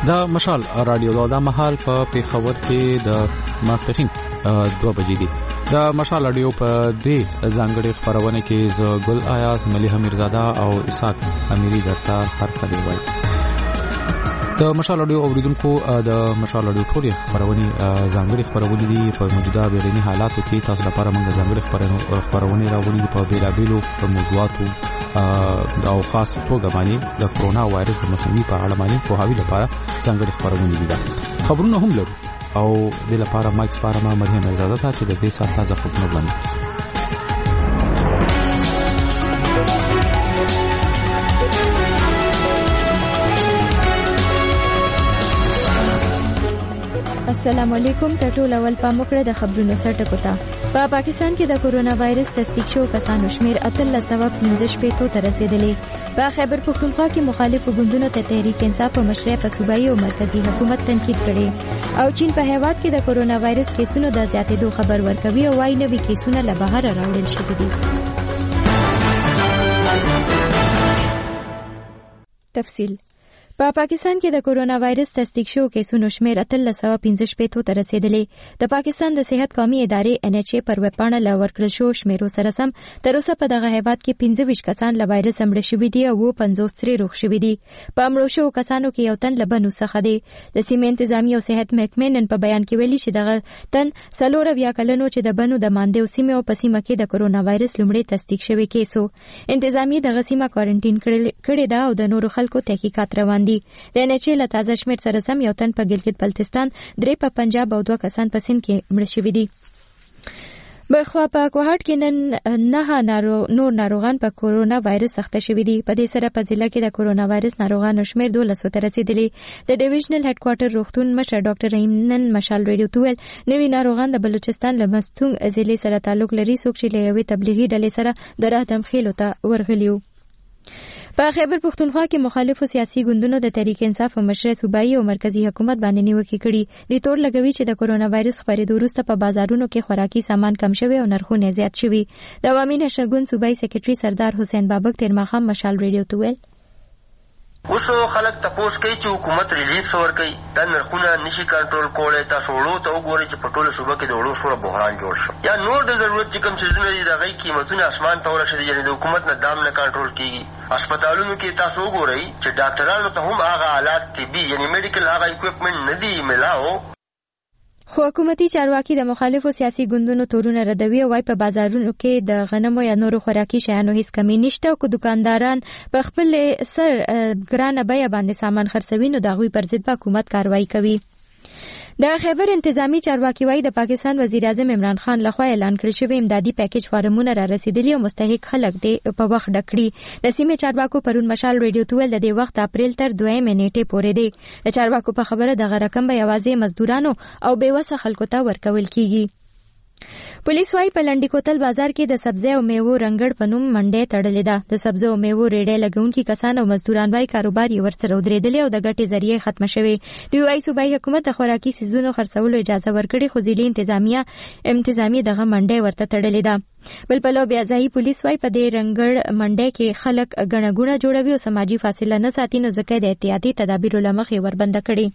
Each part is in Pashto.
دا مشال رادیو دا محل په پیښور کې د ماسپخین 2 بجې دي. دا مشال رادیو په دې ځانګړي خبرونه کې ز ګل آیاز ملي امیرزاده او اسحاق امیری درته هر کله وایي. د مشال رادیو اوریدونکو د مشال رادیو ټولې خبرونه ځانګړي خبرونه دي په موجوده بیرونی حالاتو کې تاسو لپاره موږ ځانګړي خبرونه راوړي په بیلابیلو موضوعاتو او خاص توګه باندې د کرونا وایرس د مخنیوي په اړه باندې په حواله لپاره څنګه خبرونه دي. خبرونه هم لرو او د لپاره ماکس پارما مریم مرزاده ته چې د دې ساعت تازه خبرونه وړاندې. السلام علیکم. ټول اول پاموکړه د خبرونو سرټکو ته. په پاکستان کې د کورونا وایرس تصدیق شو کسانو شمیر 1315 ته رسیدلی. په خیبر پختونخوا کې مخالفو ګوندونو ته تحریک انصاف په مشرۍ په صوبایي او مرکزی حکومت تنقید کړي او چین په هیواد کې د کورونا وایرس کیسونو د زیاتېدو خبر ورکوي او وايي نوي کیسونه له بهر راوړل شوي دي. تفصیل. په پاکستان کې د کورونا وایرس تصدیق شو کیسونو شمیر 1315 ته رسیدلی. د پاکستان د صحت قومي ادارې NHA پر ویب پاڼه لا ورکړل شو شمیرو سره سم تر اوسه په دغه هیواد کې 25 کسان له وایرس مړه شوي دي او 53 روغ شوي دي. په مړو شو کسانو کې یو تن له بنو څخه دی. د سیمې انتظامی او صحت محکمې نن په بیان کې ویلي چې دغه تن 4 کلنو چې د بنو د ماندیو سیمې او په سیمه کې د کورونا وایرس لومړی تصدیق شوی کیسو. انتظامی دغه سیمه کوارنټین کړي دا او د نورو خلکو تحقیقات روان دي. د NHA له تازه شمیر سره سم یو تن په ګلګت بلتستان، 3 په پنجاب او 2 کسان په سند کې مړه شوي دي. بخوا په کوهاټ کې نن 9 نور ناروغان په کورونا وایرس اخته شوي دي. په دې سره په ضلع کې د کورونا وایرس ناروغانو شمیر 1200 ته رسیدلی. د ډیویژنل هډ کوارټر روغتون مشر ډاکټر رحیم نن مشال ریډیو ته ویل نوي ناروغان د بلوچستان له مستونګ ضلع سره تعلق لري، څوک چې له یوې تبلیغي ډلې سره د راه دمخېلو ته ورغلي وو. په خیبر پختونخوا کې مخالفو سیاسي ګوندونو د تحریک انصاف په مشرۍ صوبایي او مرکزی حکومت باندې نیوکې کړي. د تور لګوي چې د کورونا وایرس خپرېدو وروسته په بازارونو کې خوراکي سامان کم شوی او نرخونه زیات شوي. د عوامي نشر ګوند صوبایي سکرټري سردار حسین بابک تیر ماښام مشال ریډیو ته ویل اوس خلک تپوس کوي چې حکومت ریلیف ورکوي، دا نرخونه نشي کنټرول کولی. تاسو وړو ته وګورئ چې په ټوله صوبه کې د وړو سوره بحران جوړ شو، یا نور د ضرورت چې کوم څیزونه دي د هغې قیمتونه اسمان ته ورسېدي، یعنې د حکومت نه دام نه کنټرول کېږي. هسپتالونو کې تاسو وګورئ چې ډاکټرانو ته هم هغه آلات طبي یعنې میډیکل هغه اکوپمنټ نه دي ملاو. خو حکومتي چارواکي د مخالفو سیاسي ګوندونو تورونه ردوي او وايي په بازارونو کې د غنمو یا نورو خوراکي شیانو هیڅ کمی نشته او که دکانداران په خپل سر ګرانه بیه باندې سامان خرڅوي نو د هغوی پر ضد به حکومت کاروایی کوي. د خیبر انتظامی چارواکي وايي د پاکستان وزیر اعظم عمران خان لخوا اعلان کړی شوی امدادي پیکیج فارمونه را رسیدلي او مستحق خلک دې په وخت ډک کړي. د سیمې چارواکو پرون مشال ریډیو ته ویل د دې وخت اپریل تر 2 نیټې پورې دی. د چارواکو په خبره دغه رقم به یوازې مزدورانو او بیوسه خلکو ته ورکول کیږي. پولیس وايي په لنډی کوتل بازار کې د سبزی او میوو رنګړ په نوم منډه تړلې ده. د سبزی او میوو ریډې لګونکي کسان او مزدوران وايي کاروبار یې ورسره ودرېدلی او د ګټې ذریعہ ختمه شوې. دوی وايي صوبایي حکومت د خوراکي سیزونو خرڅولو اجازه ورکړي خو ضلعي انتظامیه دغه منډه ورته تړلې ده. بل پلو بیا ځایي پولیس وايي په دې رنګړ منډه کې خلک ګڼه ګوڼه جوړوي او سماجي فاصله نه ساتي نو ځکه د احتیاطي تدابیرو له مخې وربنده کړي.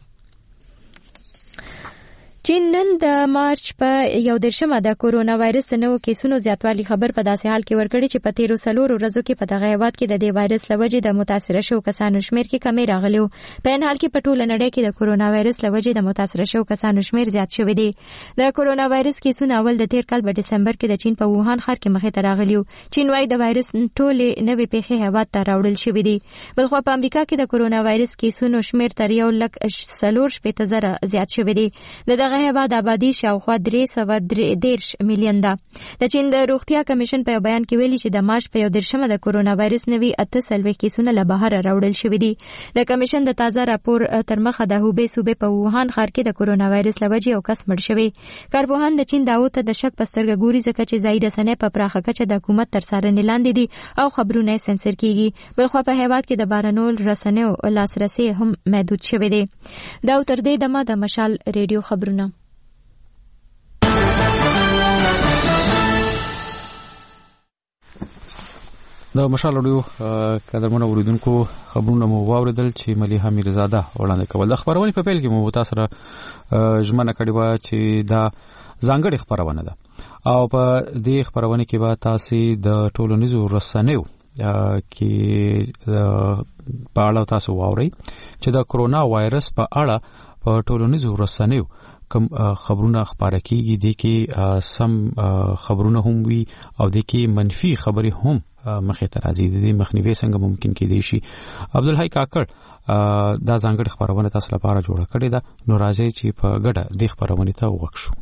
چین نن د مارچ په 11مه د کورونا وایرس نوو کیسونو زیاتوالی خبر په داسې حال کې ورکړي چې په 13 ورځو کې په دغه هیواد کې د دې وایرس له وجې د متاثره شو کسانو شمیر کې کمی راغلی و. په این حال کې په ټوله نړۍ کې د کورونا وایرس له وجې د متاثره شو کسانو شمیر زیات شوی دی. د کورونا وایرس کیسونه اول د تیر کال په ډسمبر کې د چین په ووهان ښار کې مخې ته راغلی و. چین وايي د وایرس ټولې نوې پیښې هیواد ته راوړل شوې دي. بلخوا په امریکا کې د کورونا وایرس کیسونو شمیر تر 1,40,000 زیات شوی دی. دغه هیواد آبادی شاوخوا 313 میلیون ده. د چین د روغتیا کمیشن په بیان کې ویلي چې د مارچ په 11مه د کورونا وایرس نوي 48 کیسونه له بهر راوړل شوي دي. د کمیشن د تازه راپور تر مخه د هوبې صوبې په ووهان ښار کې د کورونا وایرس له وجې یو کس مړ شوی. کارپوهان د چین داو ته د شک په سترګه ګوري ځکه چې ځایي رسنۍ په پراخه کچه د حکومت تر څارنې لاندې دي او خبرونه سنسر کیږي. بلخوا په هیواد کې د بهرنیو رسنیو لاسرسي هم محدود شوی دی. دا تر دې دمه د مشال ریډیو خبرونه. د مشال اډیو قدرمنو اوریدونکو خبرونه مو واوریدل چې ملیحه میرزاده وړاندې کول. د خبرونې په پیل کې مو تاسو سره ژمنه کړې و چې دا ځانګړې خبرونه ده او په دې خبرونه کې به تاسو د ټولنیزو رسنیو کې په اړه تاسو واورئ چې د کرونا وایرس په اړه په ټولنیزو رسنیو کوم خبرونه خبره کیږي د کې سم خبرونه هم وي او د کې منفي خبرې هم مخې ته راځي. د دې مخنیوي څنګه ممکن کېدای شي؟ عبدالحی کاکړ دا ځانګړې خبرونه تاسو لپاره جوړه کړې ده، نو راځي چې په ګډه دې خبرونه ته وغوښو.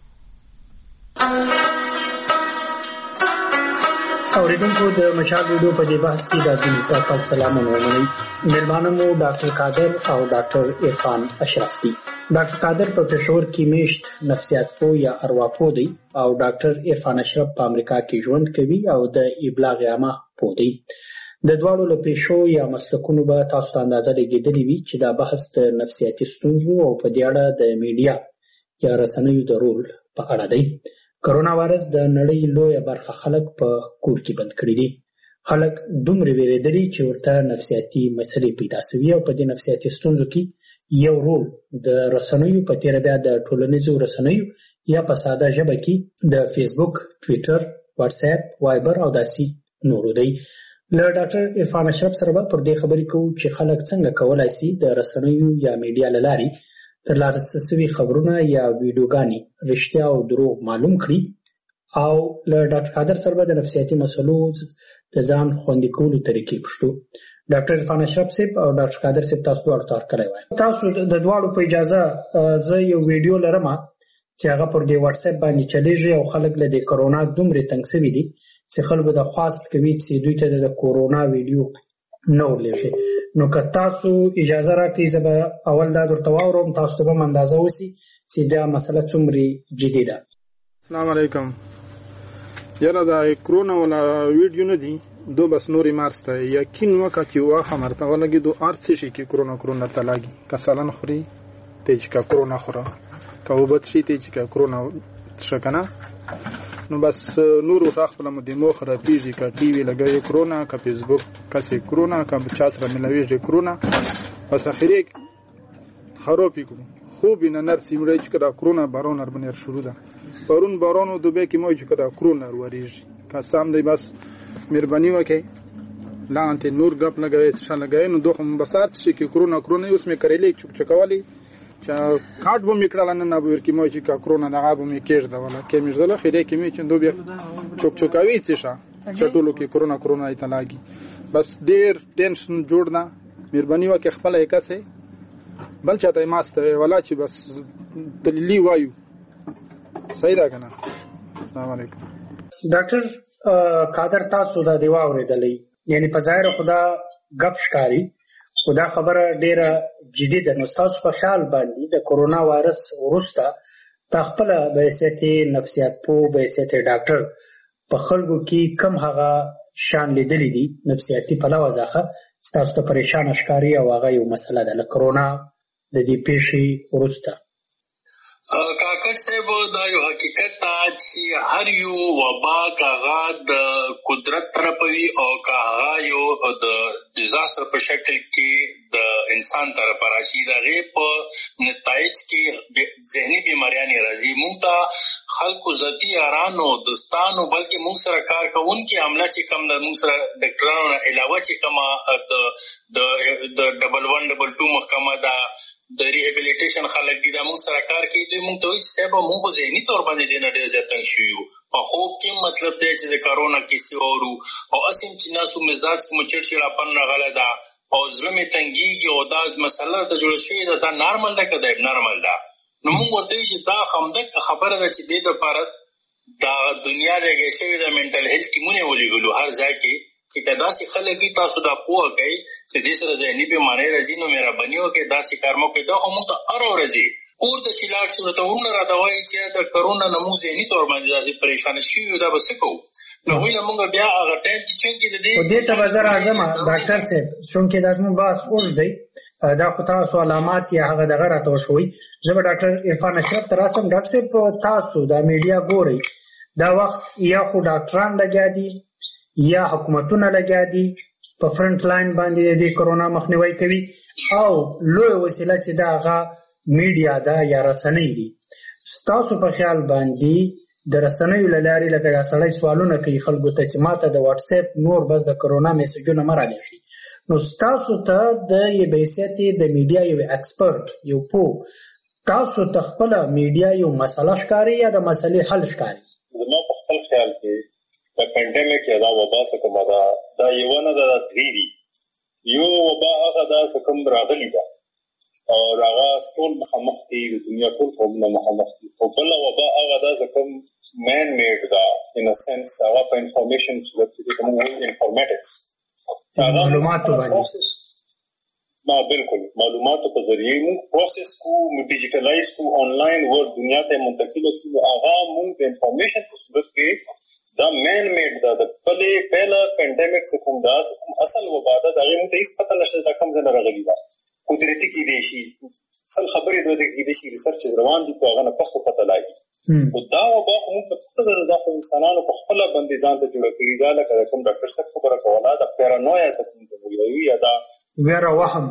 اوریدونکو د مشال ویډیو په دې بحث کې د عبدالحی کاکړ سلام ومنئ. مهربانه مو ډاکټر قادر او ډاکټر عرفان اشرف دي. ډاکټر قادر په پېښور کې میشت نفسیات پوه یا ارواپوه دی او ډاکټر عرفان اشرف په امریکا کې ژوند کوي او د ابلاغ عامه پوه دی. د دواړو له پیشو یا مسلکونو به تاسو ته اندازه لګېدلې وي چې دا بحث د نفسیاتي ستونزو او په دې اړه د میډیا یا رسنیو د رول په اړه دی. کرونا وایرس د نړۍ لویه برخه خلک په کور کې بند کړي دي. خلک دومره ویریدلي چې ورته نفسیاتي مسلې پیدا شوي او په دې نفسیاتي ستونزو کې یو رول د رسنیو په تیر بیا د ټولنیزو رسنیو یا په ساده ژبه کې د فیسبوک، ټویټر، واتس اپ، وایبر او داسې نورو دی. له ډاکټر عرفان اشرف سره به پر دې خبرې کوو چې خلک څنګه کولای شي د رسنیو یا میډیا له لارې ترلاسه شوي خبرونه یا ویډیوګانې رښتیا او دروغ معلوم کړي او له ډاکټر قادر سره به د نفسیاتي مسلو د ځان خوندي کولو طریقې پوښتو. ډاکټر عرفان اشرف صاحب او ډاکټر قادر صاحب تاسو دواړو ته ورکړی وای. تاسو د دواړو په اجازه زه یو ویډیو لرم چې هغه پر دې واتس اپ باندې چلیږي او خلک له دې کرونا دومره تنګ شوي دي چې خلکو د خواست کوي چې دوی ته د کرونا ویډیو نه ورلېږي. نو که تاسو اجازه راکړئ زه به اول دا درته واورم، تاسو ته به هم اندازه وسي چې دا مسله څومره جدي ده. السلام علیکم. یاره دا کرونا ولا ویډیو نه دي دو بس نوری مارسته یقین وکړه چې واخه مرته ولګي دو ارڅ شي کې کرونا ته لاګي کسالن خوري ته چې کا کرونا خوره کا وبد شي ته چې کا کرونا شکنه نو بس نور وخت خپل مدمو خره پیږي کا ټي وی لګي کرونا کا فیسبوک کسي کرونا کا بچا سره ملوي کرونا بس اخري خرابې کو خوب نه نرسي مړ چې کا کرونا بارون باندې شروع ده بارون بارونو دوبه کې مو چې کا کرونا وریږي کا سام دی بس مهرباني وکړئ لاندې نور غپ لګوي چې لګوي نو دوه مبسات شي کې کرونا اوس مې کړلې چکوالی چې کارت به مې کړل نه به ورکی مو چې کرونا دغه به مې کېږ دا ولا کې مې زله خیره کې مې چې دوه چکاوي چې چټولو کې کرونا ایت لاګي بس ډیر ټینشن جوړ نه مهرباني وکړئ خپل یکسه بل چاته ماسته ولا چې بس دلی وایو صحیح ده کنه. السلام علیکم. ډاکټر قادر تاسو دا دی واورېدلې یعنی په ظاهر خدا غپ شکاري خدا خبره ډیره جدي ده. نو تاسو په خیال باندې د کرونا وایرس وروسته تخپل به حیثیت نفسیات پوه به حیثیت ډاکټر په خلکو کې کم هغه شان لیدلې دي نفسیاتي پلوه ځخه تاسو ته پریشان ښکاري او هغه یو مسله ده له کرونا د دې پیښې وروسته؟ کاکړ صاحب دا یو حقیقت ته چې هر یو وبا کاغه د قدرت طرفوي او کاغه یو د ډیزاستر په شکل کې د انسان طرف راشي د غیب په نتایج کې ذهني بیماریاں راځي. موږ ته خلکو ذاتی ارانو دوستانو بلکې موږ سره کار کوونکي عمله چې کم د موږ سره ډاکټرانو علاوه چې کما د ډبل 1 ډبل 2 محکمه دا د ریهابیلیټیشن خلک دي دا موږ سره کار کوي دوی موږ ته وایي چې صاحب موږ ذهني طور باندې دې نه ډېر زیات تنګ شوي یو په خوب کې مطلب دی چې د کرونا کیسې اورو او اسیم چې ناسو مزاج کې مو چړچړاپن راغلی ده او زړه مې تنګېږي او دا مسله د جوړه شوې ده دا نارمل ده که دا نارمل ده. نو موږ ورته وایو چې دا همدغه خبره ده چې دې دپاره دا دنیا لګی شوې ده منټل هیلث کې مونې ولېږلو هر ځای کې چې که داسې خلک دي تاسو دا پوهه کوئ چې دې سره ذهني بیمارۍ راځي نو مهرباني وکړئ داسې کار مه کوئ. دا خو موږ ته هره ورځ کور ته چې لاړ شو ورته ورونه راته وایي چې د کرونا نه موږ ذهني طور باندې داسې پریشانه شوي یو دا به څه کوو. نو هغوی نه موږ بیا هغه ټایم چې چونکې د دې ته به زه راځم ډاکټر صاحب چونکې دا زموږ بحث اوږد دی دا خو تاسو علامات یا هغه دغه راته وښوئ. زه به ډاکټر عرفان اشرف ته راسم. ډاکټر صاحب تاسو دا میډیا ګورئ دا وخت یا خو ډاکټران لګیا دي یا حکومتونه لګیا دي په فرنٹ لاین باندې د کرونا مخنیوي کوي او لوی وسیله چې دا هغه میډیا ده یا رسنۍ دي. ستاسو په خیال باندې د رسنیو له لارې لکه دا سړی سوالونه کوي خلکو ته چې ماته د واتس اپ نور بس د کرونا میسجونه مه رالېږي، نو ستاسو ته د یو بحیثیت د میډیا یو ایکسپرټ یو پوه تاسو ته خپله میډیا یو مسله ښکاري یا د مسلې حل ښکاري؟ زما په خپل خیال کې د پینډیمک یا دا وبا څه کومه ده دا یوه نه ده، دا درې دي. یو وبا هغه ده څه کوم راغلي ده او هغه ټول مخامخ دي، د دنیا ټول قومونه مخامخ دي. خو بله وبا هغه ده څه کوم مین میډ ده ان ا سنس هغه په انفارمیشن صورت کې کوم انفارمیټکس معلوماتو باندې بالکل معلوماتو په ذریعه موږ پروسس کو ډیجیټلایز کو آنلاین ور دنیا ته منتقل کړو. هغه موږ د انفارمیشن په صورت کې دا مین میډ دا د پهلا پینډیمک څخه کوم دا اصل وبا ده دا موږ ته هیڅ پته نشته دا کوم ځای راغلی ده. قدرتي کې دی شي اصل خبرې دوی کې دی شي ریسرچ روان دي په هغه نه پس پته لګي. او دا وبا موږ په خپل د انسانانو په خپل باندې ځان ته جوړ کړی دا لکه کوم ډاکټر صاحب خبره کوله دا پیرانویا څه کوي یا دا ویره وهم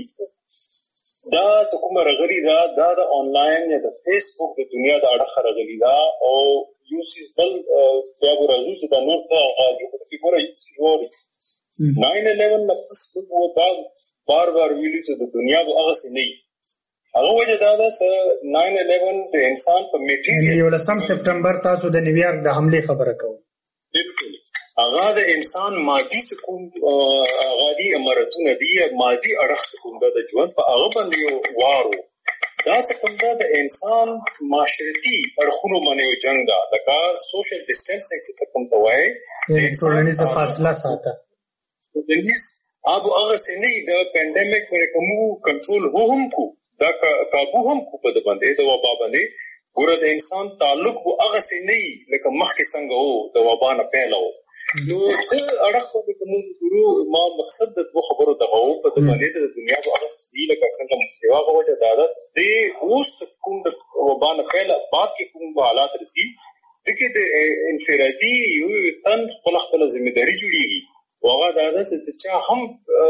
دا څه کوم راغلی دا د انلاین یا د فیسبوک د دنیا د اړه راغلی دا او یو سیس بل بیا ورازو چې دا نور څه غاړي په فګوره یو سیس ووري 9/11 نفس په دا بار ویلي چې د دنیا به هغه څه نه هغه وجه دا ده چې 9/11 د انسان په میټیریل 11 سپټمبر تاسو د نیویارک د حمله خبره کوئ. بالکل هغه د انسان مادي سکون غادي امارتونه دي مادي اړخ سکون د ژوند په هغه باندې وارو دا سکون د انسان معاشرتي اړخونو باندې جنگ ده لکه سوشل ډیسټنسینګ چې کوم ته وایي ټولنیزه فاصله ساته ټولنیز اب هغه سنې د پینډیمک باندې کوم کنټرول هم کو دا کابو هم کو په باندې د وبا باندې ګوره د انسان تعلق هغه سنې لکه مخکې څنګه وو د وبا نه پیلو نو اړه په کوم ګورو ما مقصد د خبرو دغه په باندې د دنیا په اړه ستې لکه څنګه محتوا غوښه دادس د اوس کوم د وبا نه پیل بعد کې کوم حالات رسی دغه د انفرادي یو تن خپل ځمېداري جوړیږي واغه دادس چې هم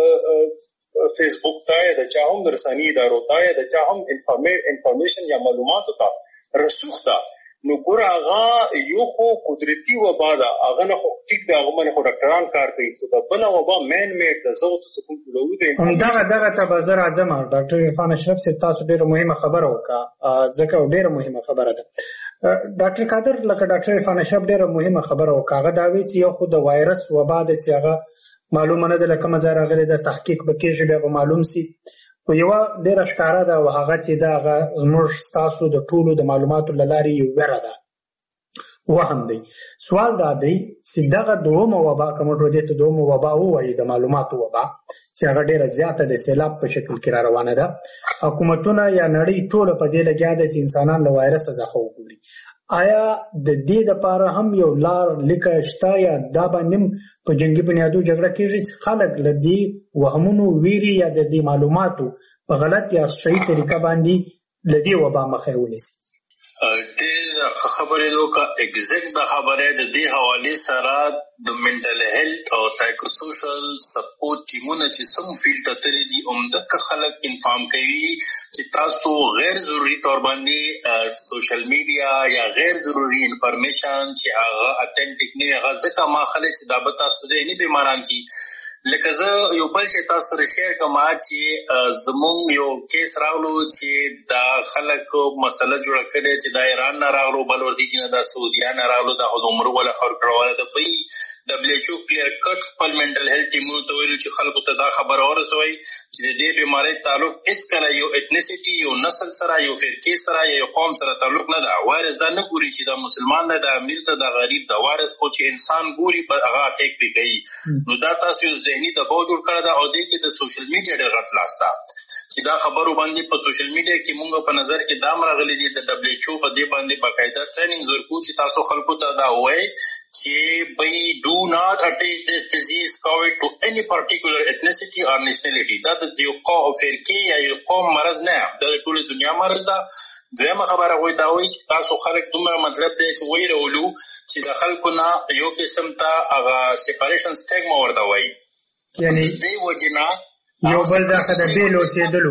فیسبوک ته د چا هم رساني ادارو ته د چا هم انفارمیشن یا معلومات ته رسوخ ده نو ګور هغه یو خو قدرتي وبا ده هغه نه خو ټیک ده هغه باندې خو ډاکټران کار کوي خو دا بل وبا مین میډ د زوت سکون جوړو دي دغه ته بازار اعظم ډاکټر عرفان اشرف سے تاسو ډیره مهمه خبره وکړه ځکه ډیره مهمه خبره ده ډاکټر قادر لکه ډاکټر عرفان اشرف ډیره مهمه خبره وکړه هغه دا وی چې یو خو د وایرس وبا ده چې هغه معلومه نه ده لکه مزار غلي د تحقیق بکیږي بیا به معلوم سي خو یو ډیره ښکارا ده او هغه چې دا زموږ ستاسو د ټولو د معلوماتو لاري یو وره ده وهم دی سوال دا دی چې دغه دومره وبا کوم ورته ته دومره وبا وایي د معلوماتو وبا چې هغه ډیره زیاته د سیلاب په شکل کې را روانه ده حکومتونه یا نړۍ ټول په دې لګیا دي چې انسانان له وایرس څخه وګوري آیا د دې لپاره هم یو لار لیکه شته یا دا باندې په جنگي بنیادو جګړه کېږي چې خلک لدی وهمونو ویری یا د دې معلوماتو په غلط یا صحیح طریقه باندې لدی وبا مخه ونیسي ډېر خبرې دوکا ایگزیکټ د خبره د دې حواله سره د منټل هیلث او سایکو سوشل سپورټ ټیمونه چې سم فیلډ ته تللي دي عمده خلک انفارم کوي چې تاسو غیر ضروري تور باندې سوشل میډیا یا غیر ضروري انفارمیشن چې هغه اتنټیک نه هغه ځکه ما خلک چې دا به تاسو دې نه بیماران کی لکه زه یو بل چې تاسو سره شیر کوم چې زمونږ یو کیس راغلو چې دا خلک مسله جوړه کړي چې دا ایران نه راغلو بل ورته چې نه دا سعودیا نه راغلو دا عمر ولا خبر کړواله د پي WHO کلیر کټ خپل منټل هیلث ټیمونو ته ویلو چې خلکو ته دا خبر اورسوي چې د دې بیماری تعلق اس کله یو ایتنیسټي یو نسل سره یو فرقه سره یو قوم سره تعلق نه دا وایرس دا نه ګوري چې دا مسلمان نه دا امیر ته دا غریب دا وایرس خو چې انسان ګوري په هغه اٹیک دی کوي نو دا تاسو ذهني دباو جوړ کړی دا او دې کې د سوشل میډیا ډېر غټ لاس ده چې دا خبرو باندې په سوشل میډیا کې مونږ په نظر کې دام راغلي دي د WHO په دې باندې باقاعده ټریننګ ورکو چې تاسو خلکو ته دا وایي چې by do not attach this disease COVID to any particular ethnicity or nationality دا د یو قوم فرقه یا یو قوم مرض نه د ټول دنیا مرض ده دویمه خبره وای دا وایي چې تاسو خلک دومره مطلب دی چې وایي ورولو چې چې د خلکو نه یو قسم ته هغه سیپریشن سټیګما ورته وایي، یعنی دې وجنا یو بل ځخه د بیل اوسېدلو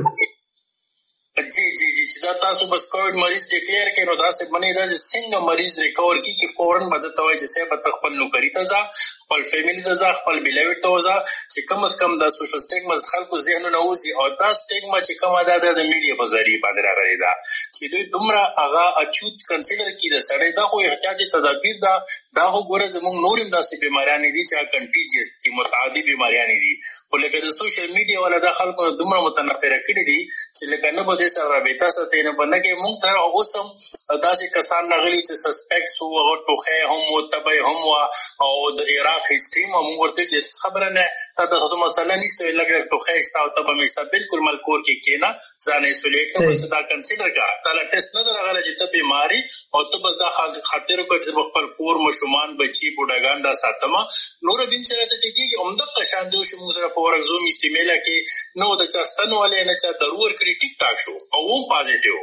جی چې دا تاسو بس کووډ مریض ډیکلیئر کړي نو دا څه باندې دا څنګه مریض ریکور کی چې فورن بدته وای چې سبا خپل نوکری ته ځه، خپل فیملی ته ځه، خپل بیلیوډ ته ځه، چې کم از کم دا سوشل سټیګما خلکو ذهنونه وځي. او دا سټیګما چې کومه ده د میډیا په ذریعہ باندې راغلي ده چې دوی دومره هغه اچوت کنسیډر کړي د سړی دا خو احتیاطي تدابیر ده، دا خو ګوره زموږ نورم داسې بیماریان دي چې کنټیجیس دي، متعدی بیماریان دي، خو لکه د سوشل میډیا ولا د خلکو دومره متنفره کړي دي چې لکه نه به سره رابطه ساتي نه باندې کې مونږ تر اوسم داسې کسان راغلي چې سسپیکټس وو او ټوخه هم او تبه هم او د عراق هیستري مو موږ ورته چې خبره نه تا د خصوص مسله نشته لګر ټوخه شته او تبه مشته بالکل ملکور کې کینا ځان ایسولیټ او صدا کنسیډر کا تعالی ټیسټ نه راغله چې ته بیماری او ته بس دا خاطر کو چې خپل کور مشومان بچي بوډاګان دا ساتما نور بین سره ته کېږي عمدہ قشان جو شو موږ سره په ورغزو میستمیلا کې نو د چاستنو والے نه چا ضرور کړی ټیک ټاک شو او پازیټیو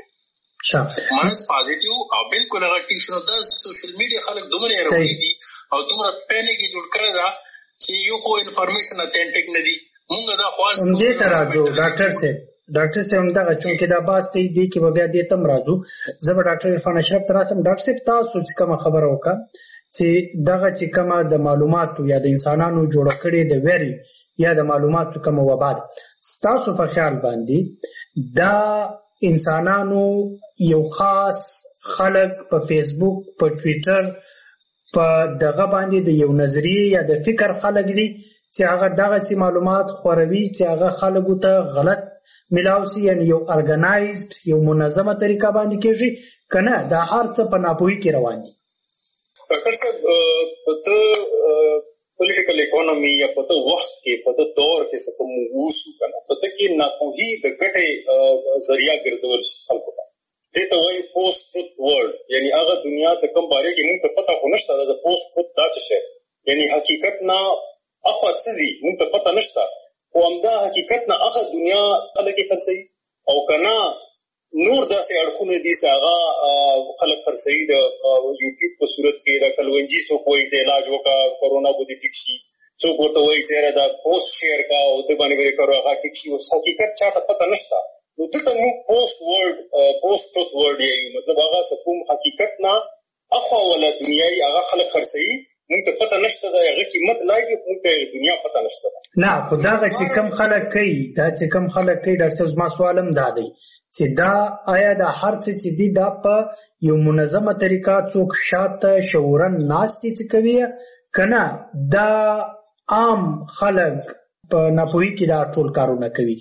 مانس پازیټیو او بالکل هغه ټیک شنو د سوشل میډیا خلک دومره راوړي دي او دومره پینیک جوړ کړی دا چې یو خو انفارمیشن اتنټیک نه دي مونږ دا خاص دې تراجو ډاکټر صاحب همدا چونکې دا باس ته دي کې بیا دې تم راځو زبر ډاکټر عرفان اشرف تراسم ډاکټر صاحب تاسو چې کوم خبره وکړه چې دغه چې کومه د معلوماتو یا د انسانانو جوړ کړي د ویری یا د معلوماتو کوم وباد تاسو په خیال باندې دا انسانانو یو خاص خلق په فیسبوک په ټویټر په دغه باندې د یو نظریه یا د فکر خلق دي چې هغه دغه سي معلومات خوروي چې هغه خلکو ته غلط ملاوسي یعنی یو ارګنایزد یو منظمه طریقه باندې کېږي کنه دا هر څه په ناپوهي کې روان دي. ډاکټر صاحب ته پولیټیکل اکانومي یا په تو وخت کې په تو دور کې څه کوم وسو کنه په تو کې ناپوهي د ګټې ذریعہ ګرځول شي خلکو ته دې ته وایي پوسټ ټروت ورلد یعنی هغه دنیا څخه کوم باره کې موږ ته پته خو نشته د پوسټ ټروت دا څه شي یعنی حقیقت نه اخو څه دي موږ ته پته نشته او همدا حقیقت نه هغه دنیا خلک خرڅي او کنه نور داسې اړخونه دي چې هغه خلک خرڅي د یوټیوب په صورت کې د کلونجي څو کوئی علاج وکا کورونا بودی ټیک شي څو ورته وایي چې دا پوسټ شیر کا او د باندې ورکړو هغه ټیک شي او حقیقت چاته پته نشته نو ته موږ پوسټ ټروت ورلد یې مطلب هغه کوم حقیقت نه اخو ولا دنیاي هغه خلک خرڅي موږ ته پته نشته دا هغه قیمت لایي موږ ته دنیا پته نشته نه خدای چې کم خلک کوي دا چې کم خلک کوي ډاکټر ما سوالم دادی چې دا آیا دا هر څه چې دی دا په یو منظمه طریقه څوک شاته شعورن ناستي چې کوي کنه دا عام خلک په ناپوهي کې دا ټول کارونه کوي.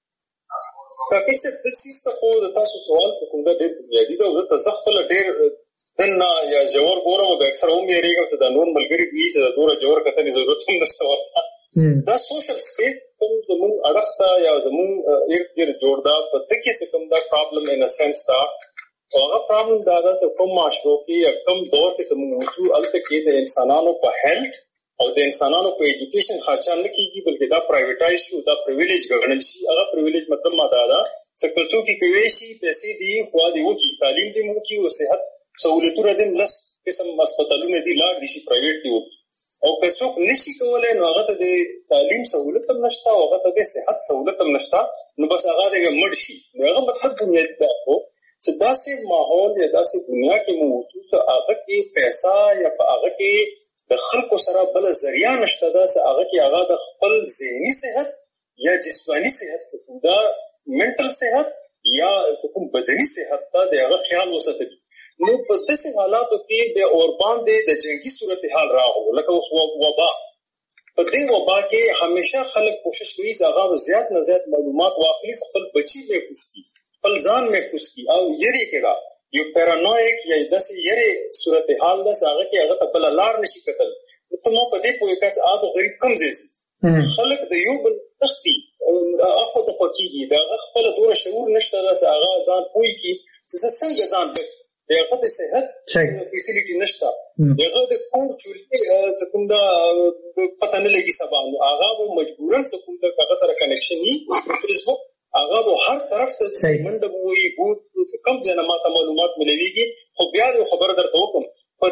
ډاکټر صاحب د سیسته خو د تاسو سوال څه کوم دا ډېر بنیادی دا د تزخل ډېر دنا یا جوړ ګورم او اکثر هم یې ریګم چې دا نور ملګری دي چې دا ډوره جوړ کته ضرورت هم نشته ورته دا سوشل سپیس کوم زمون اړخته یا زمون یو جوړ دا په دغه څه کوم دا پرابلم ان ا سنس دا هغه پرابلم دا چې کوم معاشرو کې کم دور کې زمون وصول الته کې د انسانانو په هیلث او د انسانانو په ایجوکیشن خرچه نه کیږي بلکې دا پرایویټایز شو دا پریویلیج ګڼل شي هغه پریویلیج مطلب ما دا چې کلڅو کې کوي شي پیسې دی خو دی وکی تعلیم دی مو کې او صحت سہولتونه دې لس قسم هسپتالونه دي لاړ دي شي پرایویټ دی او که څوک نشي کولای نو هغه ته د تعلیم سہولت هم نشته او هغه ته د صحت سہولت هم نشته نو بس هغه دې مړ شي هغه مطلب دنیا دا خو چې داسې ماحول یا داسې دنیا کې مو وصول هغه کې پیسې یا هغه کې د خلکو سره بل ذریعہ نشته دا چې هغه کې هغه د خپل ذهني صحت یا جسمانی صحت دا منټل صحت یا کوم بدني صحت ته د هغه خیال وساتي نو په داسې حالاتو کې د اور باندې د جنگي صورتحال راغلو لکه اوس وبا په دې وبا کې همیشه خلک کوشش کوي چې هغه زیات نه زیات معلومات واخلي خپل بچي محفوظ کړي خپل ځان محفوظ کړي او یری کېږي یو پیرانویک یا داسې یری صورتحال د هغه کې هغه په لار نشي کتل نو ته مو په دې پوهه کس آب غریب کم زیسي خلک د یو بل تختی اخو د فقېږي دا خپل دوره شعور نشته دا هغه ځان پوي کی چې څنګه ځان بچ دغه د صحت فیسیلیټی نشته دغه د کور چولې کوم دا پته نه لګي سبا نو هغه مجبورن کوم دا هغه سره کنیکشن ني فیسبوک هغه هر طرف ته منډه وي ګوت کم ځنه ماته معلومات ملويږي خو بیا خبر درته وکم په دې کې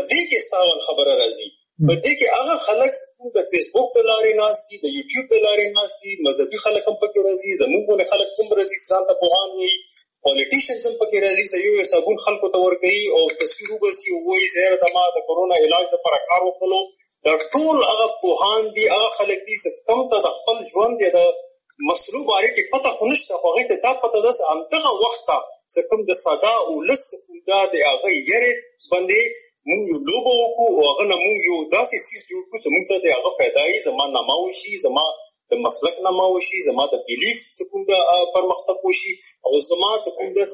تاوان خبره راځي. په دې کې هغه خلک د فیسبوک د لارې ناستي، د یوټیوب د لارې ناستي، مذهبي خلک هم پکې راځي، زموږ خلک هم راځي، ځان ته پوهان وي، پولیټیشنز هم پکې راځي، یو صابون خلکو ته ورکوي او تصویر وباسي او وایي زه ما د کورونا علاج لپاره کار وکړو. دا ټول هغه پوهان دي، هغه خلک دي چې کوم ته د خپل ژوند د مسلو باره کې پته خو نشته، خو هغوی ته دا پته ده چې همدغه وخت ته چې کوم د ساده اولس دا د هغه یېرې باندې مونږ یو لوبه وکړو او هغه نه مونږ یو داسې څیز جوړ کړو چې مونږ ته د هغه فایده یې زما نما وشي، زما د مسلک نما وشي، زما د بیلیف چې کوم د پرمختګ وشي او زما چې کوم د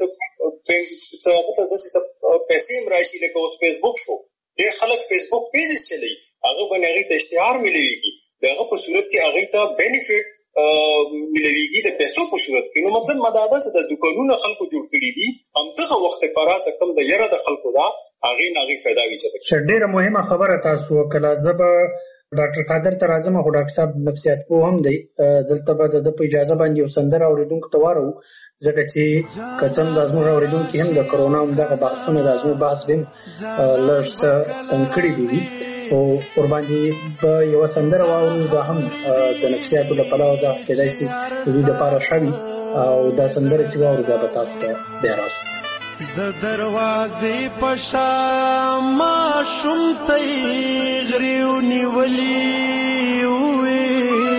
پیسې هم راشي. لکه اوس فیسبوک شو، ډېر خلک فیسبوک پیجز چلوي، هغه باندې هغوی ته اشتهار ملویږي، د هغه په صورت کې هغوی ته بینیفټ ملویږي د پیسو په صورت کې. نو مطلب ما دا ده چې د دوکانونه خلکو جوړ کړي دي، همدغه وخت په راسه کوم د یره د خلکو دا هغې نه هغوی فایده ویچته. ډېره مهمه خبره تاسو وکړه. زه به ډاکټر قادر ته راځم، خو ډاکټر صاحب نفسیات پوه هم دی، دلته به د په اجازه باندې یو سندره اورېدونکو ته وارو، ځکه چې که څه هم دا زموږ اورېدونکي هم د کرونا همدغه بحثونه د زموږ بحث به هم لږ څه تنګ کړي وي او ورباندې به یوه سندره واورو، دا هم د نفسیاتو له پلوه ځکه کېدای شي د دوی دپاره ښه وي او دا سندره چې واورو دا به تاسو ته بیا راسو. د دروازې په شا ماشوم ته یې غريو نیولي وې،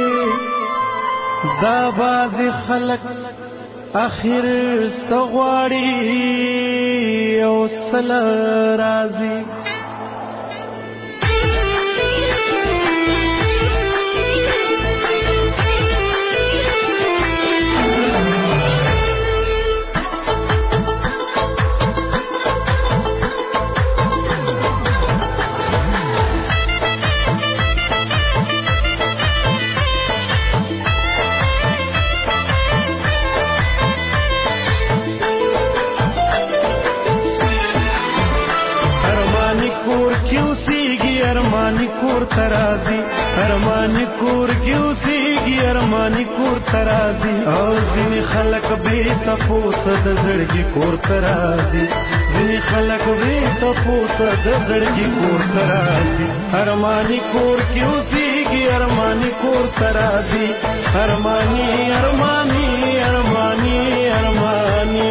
دا بعضې خلک اخر څه غواړي او څه له راځي. ارمانی کور کیوسیږي، ارمانی کور ترازی او ځینې خلک بې تپوسه د زړګي کور ترازی، ځینې خلک بې تپوسه د زړګي کور ترازی. ارمانی کور کیوسیږي، ارمانی کور ترازی، ارمانی ارمانی ارمانی ارمانی.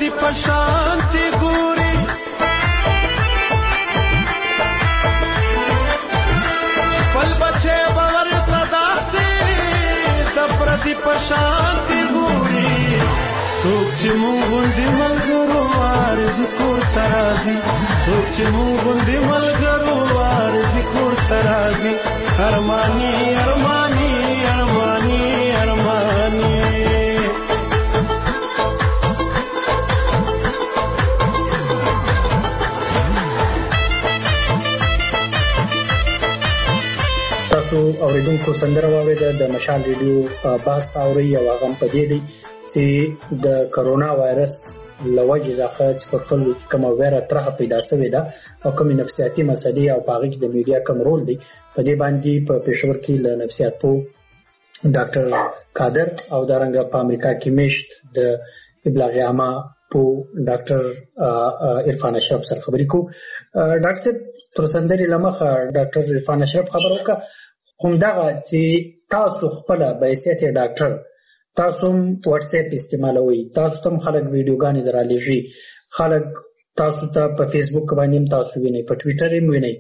پردی پشانتی ګوري خپل بچه باور صدا سي د پردی پشانتی ګوري څوک چې مونږ غوندې ملګرو ارزي کور ته راځي څوک چې مونږ غوندې ملګرو ارزي کور ته راځي ارماني ارماني ارماني ارماني تاسو اوریدونکو سندره واورېده د مشال ریډیو بحث اوري او هغه په دې دی چې د کرونا وایرس لوجې ځخه چې پر خلکو کې کومه ویره طرحه پیدا شوې ده او کومې نفسیاتي مسلې او په هغه کې د میډیا کوم رول دی په دې باندې په پېښور کې له نفسیات پوه ډاکټر قادر او دارنګه په امریکا کې میشت د ابلاغ عامه پوه ډاکټر عرفان اشرف سره خبرې کوو. ډاکټر صاحب تر سندرې له مخه ډاکټر عرفان اشرف خبره وکړه همدغه چې تاسو خپل به حیثیت ډاکټر تاسو واتس اپ استعمالوي تاسو تم خلک ویډیوګانې درالېږي خلک تاسو ته په فیسبوک باندې تاسو وینئ په ټویټر هم وینئ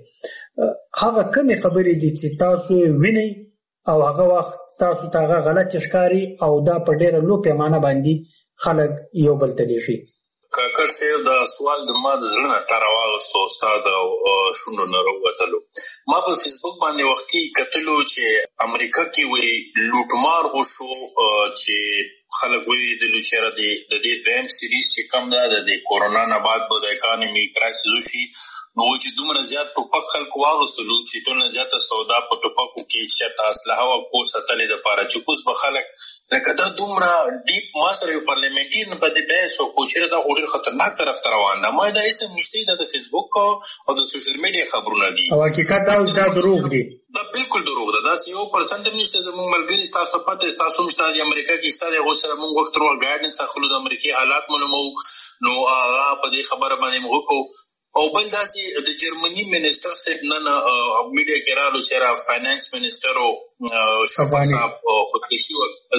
هغه کومې خبرې دي چې تاسو وینئ او هغه وخت تاسو ته هغه غلط ښکاري او دا په ډېره لو پیمانه باندې خلک یو بل ته لیږي. کاکړ صاحب دا سوال د ما د زړه نه راواغستو استاد او شونډو نه راووتلو. ما په فیسبوک باندې وختي کتلو چې امریکا کې وایي لوټمار وشو چې خلک وایي د لوچره د دې دویم سیریز چې کم ده د کورونا نه بعد به د اکانومي کرایسس وشي نو چې دومره زیات ټوپک خلکو واغستلو چې ټولنه زیاته سودا په ټوپکو کې شته اسلحه او کور ساتلې دپاره چې کوز به خلک لکه دا دومره ډیپ ما سره یو پارلیمنټیر په دې بحث وکړو چې دا ډېر خطرناک طرف ته روان ده. ما دا هېڅ نشته دا د فیسبوک او د سوشل میډیا خبرونه دي او حقیقت دا دروغ دي دا بالکل دروغ ده. داسې 1% هم نشته. زموږ ملګري ستاسو ته پته ستاسو هم شته د امریکا کې شته د هغو سره موږ وخت ورو ګایډنس اخلو د امریکې حالات معلوموو نو هغه په دې خبره باندې موږ وکړو. او بل داسې د جرمني منسټر صاحب نن میډیا کې رالو چې را فاینانس منسټر او شفاف صاحب خودکشي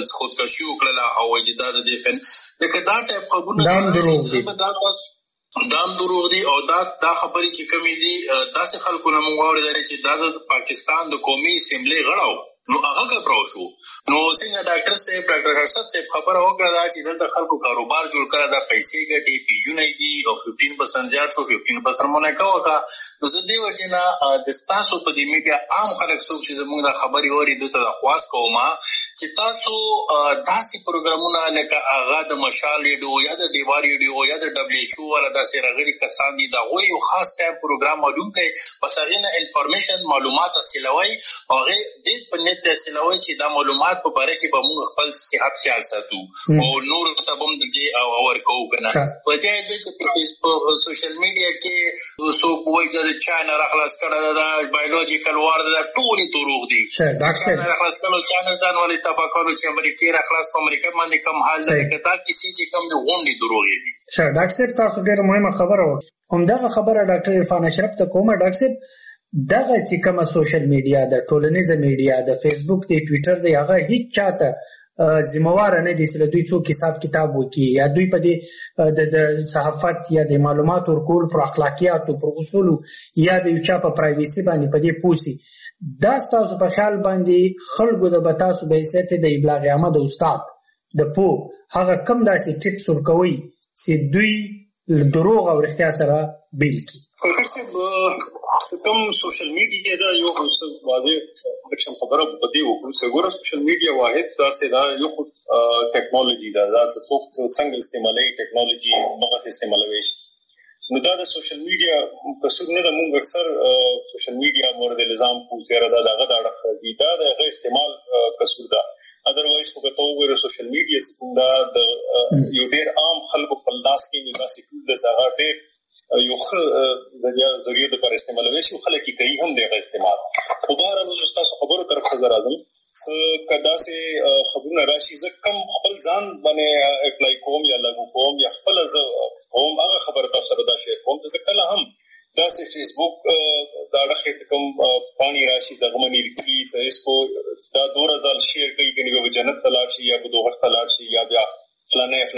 وکړله او وجداد د فن لکه دا ټایپ خبرونه دام دروغ دي او دا خبرې چې کومې دي داسې خلکو نه موږ واورېدلې چې دا د پاکستان د قومي اسمبلۍ غړو نو هغه ګبراو شو. نو څنګه ډاکټر صاحب ډاکټر اشرف صاحب خبره وکړه دا چې دلته خلکو کاروبار جوړ کړه دا پیسې ګټي پیجونه دي او 15% زیات شو 15% مونږ کاوه. نو زه دې وجه نه د ستاسو په دې میډیا عام خلک څوک چې زموږ د خبرې اوري دوی ته خواست کوم چې تاسو داسې پروګرامونه لکه هغه د مشال ریډیو یا د دیوار ریډیو یا د WHO ولا داسې راغلي کسان دي دا غوي یو خاص ټایم پروګرام معلوم کړي بس هغه نه انفارمیشن معلومات حاصلوي او هغه دې په نت حاصلوي چې دا معلومات په باره کې به موږ خپل صحت خیال ساتو او نور ته هم دې او ورکو کنه. وجه دې چې په فیسبوک او سوشل میډیا کې څوک وایي چې چاینا راخلاص کړه دا بایولوژیکل وار دا ټول دروغ دي. ډاکټر راخلاص کړه چاینا ځان ولې تفکر چې امریکا راخلاص په امریکا باندې کم حال ده کته کسی چې کم د غونډې دروغ دي. ډاکټر تاسو ډېر مهمه خبره همدغه خبره ډاکټر عرفان اشرف ته کومه. ډاکټر دغه چې کومه سوشل میډیا د ټولنیزه میډیا د فیسبوک د ټویټر د هغه هیڅ چاته ذمہوار نه دي چې دوی څوک حساب کتاب وکړي یا دوی په دې د صحافت یا د معلومات ورکول پر اخلاقیات او پر اصول یا د یو چا په پرایویسي باندې په دې پوسی دا تاسو په خیال باندې خلکو د بتاسو به حیثیت د ابلاغ عامه د استاد د پو هغه کم داسې ټیپس ورکوي چې دوی دروغ او رښتیا سره بیل کړي. کوم سوشل میډیا دا یو څه واضح خبره په دې وکړو چې ګوره سوشل میډیا واحد داسې دا یو ټیکنالوژي دا څنګه استعمالوي ټیکنالوژي هغه استعمالوي نو دا د سوشل میډیا قصور نه د موږ اکثر سوشل میډیا مورد الزام کو زیاده دا دغه اړه راځي دا د استعمال قصور ده. اذروایز په تو وګورئ سوشل میډیا څخه دا د یو ډېر عام خلکو په لاس کې داسې ټول د زغه ډېر یو ذریعہ د پر استعمالوي شو خلک کوي هم دغه استعمال په بار نو تاسو خبرو طرف ته راځم کدا سه خبرونه راشي ز کم خپل ځان باندې اپلای کوم یا لاګو کوم یا خپل ز هم هغه خبره تاسو سره دا شیر کوم ځکه کله هم دا سه فیسبوک دا دغه څه کوم پانی راشي زغمنی کی سه اسکو دا 2000 شیر کوي کني به جنت تلاش یا به دوغه تلاش یا بیا فلانه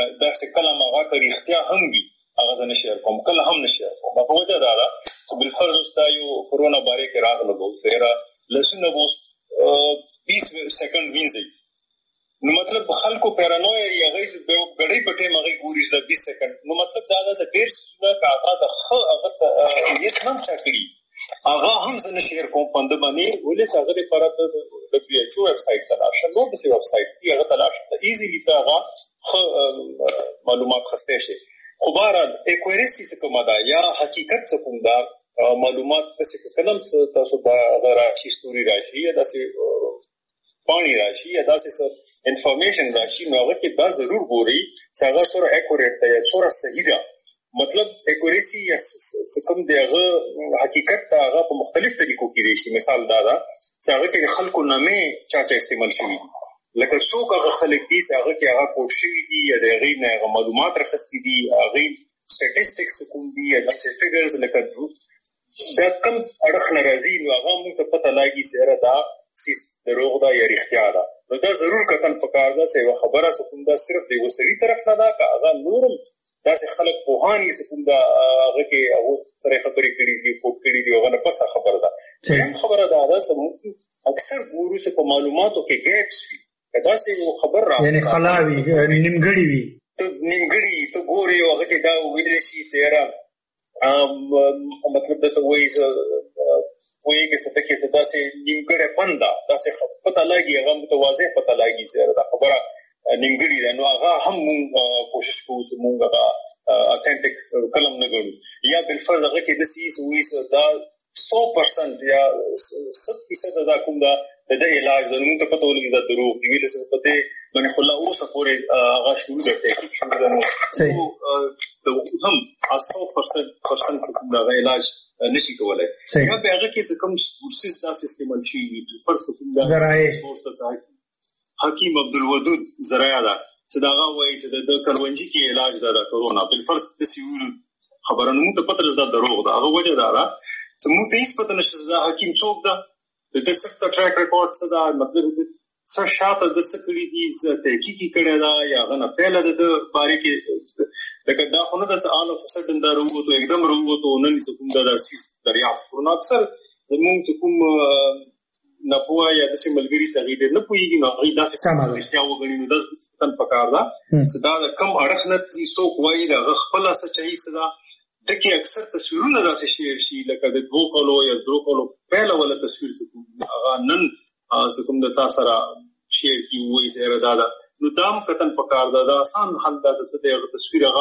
دا څه کله هغه کړي اختیار هم وي هغه ځنه شیر کوم کله هم نشي کوم په وجه دا چې بل فرض استایو کورونا باره کې راغله وو سره لسنه وو 20 سکند وینځي نو مطلب خلکو پیرانویا یا غیز به غړي پټه مغي ګوريش د 20 سکند نو مطلب دا د ډیر څه کاغه د خو هغه یت هم چاکړي هغه هم زنه شیر کوم پند باندې ولې هغه لپاره د پی ایچ او ویب سټ تلاش نو د سی ویب سټ دی هغه تلاش ته ایزیلی هغه معلومات خسته شي خو بهرحال اکوریسی څه کومه ده یا حقیقت څه کوم ده معلومات څه کلم تاسو به راشي ستوري راشي یا داسې پانی راشي یا داسې انفارمیشن راشي نو هغه کې دا ضرور ګوري چې هغه سره اکوریټ ده یا سره صحیح ده مطلب اکوریسی یا څه کوم دی هغه حقیقت ته هغه په مختلف طریقو کې دی شي مثال دا ده چې هغه کې خلکو نامې چا استعمال شوي لکه څوک هغه خلک دي چې هغه کې هغه کوټ شوي دي یا د هغې نه هغه معلومات راخستي دي هغې سټیټسټکس کوم دي یا داسې فګرز لکه دا کم اړخ نه راځي نو هغه موږ ته پته لګي چې دا سیس دروغ ده یا رښتیا ده نو دا ضرور کتل پکار ده چې یوه خبره څه کوم ده صرف د یوه سړي طرف نه ده که هغه نورم داسې خلک پوهان یې چې کوم ده هغه کې هغو سره خبرې کړي دي کوټ کړي دي هغه نه پسه خبره ده دویم خبره دا ده چې موږ اکثر ګورو چې په معلوماتو کې ګیپس وي که داسې یو خبر را یعنې خلا وي نیمګړې وي ته نیمګړي ته ګورې هغه کې دا ویلی شي چې یاره مطلب دا ته وایي وایي چې پکې څه داسې نیمګړی پند ده داسې پته لګي هغه متواضع پته لګي چې دا خبره نیمګړې ده نو هغه هم موږ کوشش کوو چې موږ هغه اتھینټک کلم نه ګڼو یا بالفرض هغه کې داسې وایي چې دا 100% یا 100% دا کوم دا د علاج د موږ ته پته ولګي دا دروغ دی ویل څه پته باندې خلا اوسه پورې هغه شروع ده ټیک شروع ده نو هم 100% دا علاج نشي کولای یا به هغه کې څه کوم سورسز دا استعمال شي فرض کوم دا ذرایع حکیم عبدالودود ذرایع دا چې دا هغه وایي چې د کروندې کې علاج دا کورونا بالفرض د سیول خبره نو ته پته دا دروغ ده هغه وجه دا چې موږ ته هیڅ پته نشته دا حکیم څوک ده د سخت ټریک ریکارډ څه دا مطلب څه شاته د سکړې دي تحقیقي کړی دا یا هغه نه پهله د باره کې لکه دا خو نه داسې آل اف سډن دا راووتو एकदम راووتو نن څه کوم دا داسې دریافت کړو نو اکثر زموږ چې کوم نپوه یا داسې ملګري څه هغوی ډېر نه پوهېږي نو هغوی داسې رښتیا وګڼي نو داسې تن پکار ده چې دا د کم اړخ نه څوک وایي د هغه خپله سچایي څه ده دکې اکثر تصویرونه داسې شیر شي لکه د 2 کالو یا 3 کالو پهله ولا تصویر څه کوم هغه نن څه کوم د تا سره شیر کي وایي چې یاره دا ده نو دا هم کتن پکار ده دا آسان حل ده چې ته د هغه تصویر هغه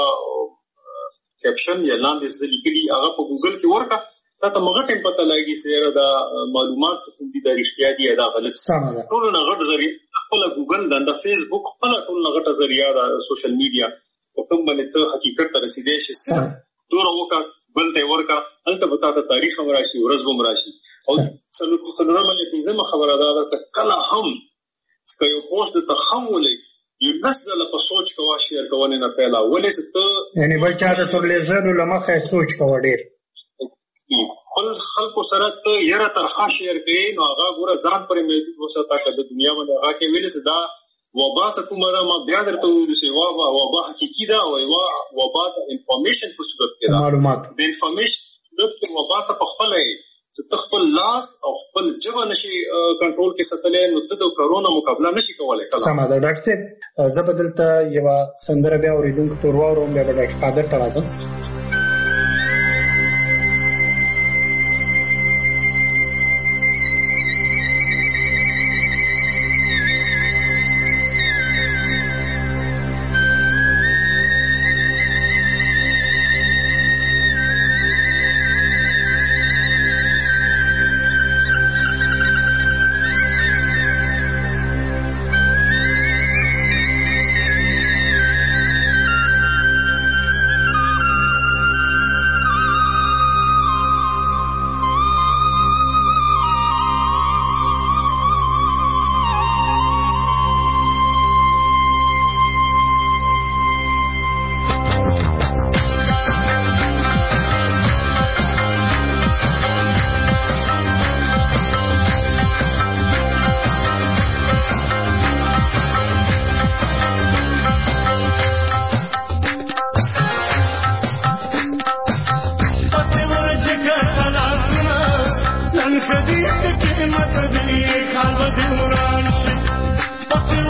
کیپشن یا لاندې څه لیکلي هغه په ګوګل کې ورکړه تا ته مغه ټیم پته لګي چې یاره دا معلومات څه کوم دي دا رښتیا دي یا دا غلط ټولو نه غټ ذریعه خپله ګوګل ده د فیسبوک خپله ټولو نه غټه ذریعه ده سوشل میډیا په کوم باندې ته حقیقت ته رسېدی شي دوره وکړه بل ته یې ورکړه هلته به تا ته تاریخ هم راشي ورځ به هم راشي او څلورمه یا پنځمه خبره دا ده چې کله هم که یو پوسټ درته ښه ولګي یو لس ځله په سوچ کوه شیر کوونې نه پیله ولې چې ته یعنې بل چا ته تر لیزرو له مخه یې سوچ کوه ډېر خپل خلکو سره ته یره ترخه شیر کوې نو هغه ګوره ځان پرې محدود وساته که د دنیا باندې هغه کې ویلې چې دا وبا څه کومه ده ما بیا درته ویلو چې وبا حقیقي ده او یوه وبا د انفارمیشن په صورت کې ده معلومات د انفارمیشن صورت کې وبا ته په خپله یې چې ته خپل لاس او خپل ژبه نشي کنټرول کې ساتلی نو ته د کرونا مقابله نشي کولی. سمه ده ډاکټر صاحب زه به دلته یوه سندره بیا اورېدونکو ته ور واورم بیا به ډاکټر قادر ته راځم.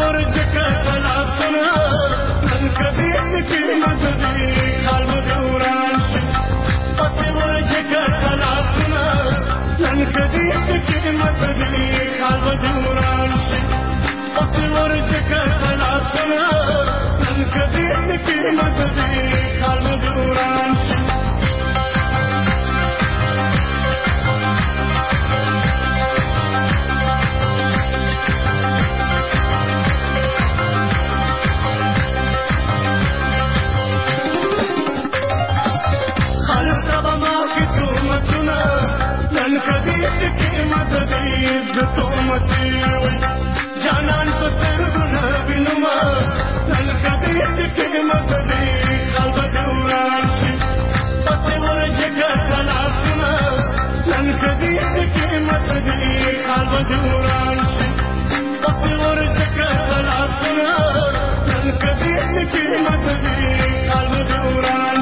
ورجکه خلاصونه نن کدی کې مددي خال مدوران پته ورجکه خلاصونه نن کدی کې مددي خال مدوران پته ورجکه خلاصونه نن کدی کې مددي خال مدوران جانان پتر گنا بنما نل کدی کے مددی قلب دوران پتے ورجکه خلاصنا نل کدی کے مددی قلب دوران پتے ورجکه خلاصنا نل کدی کے مددی قلب دوران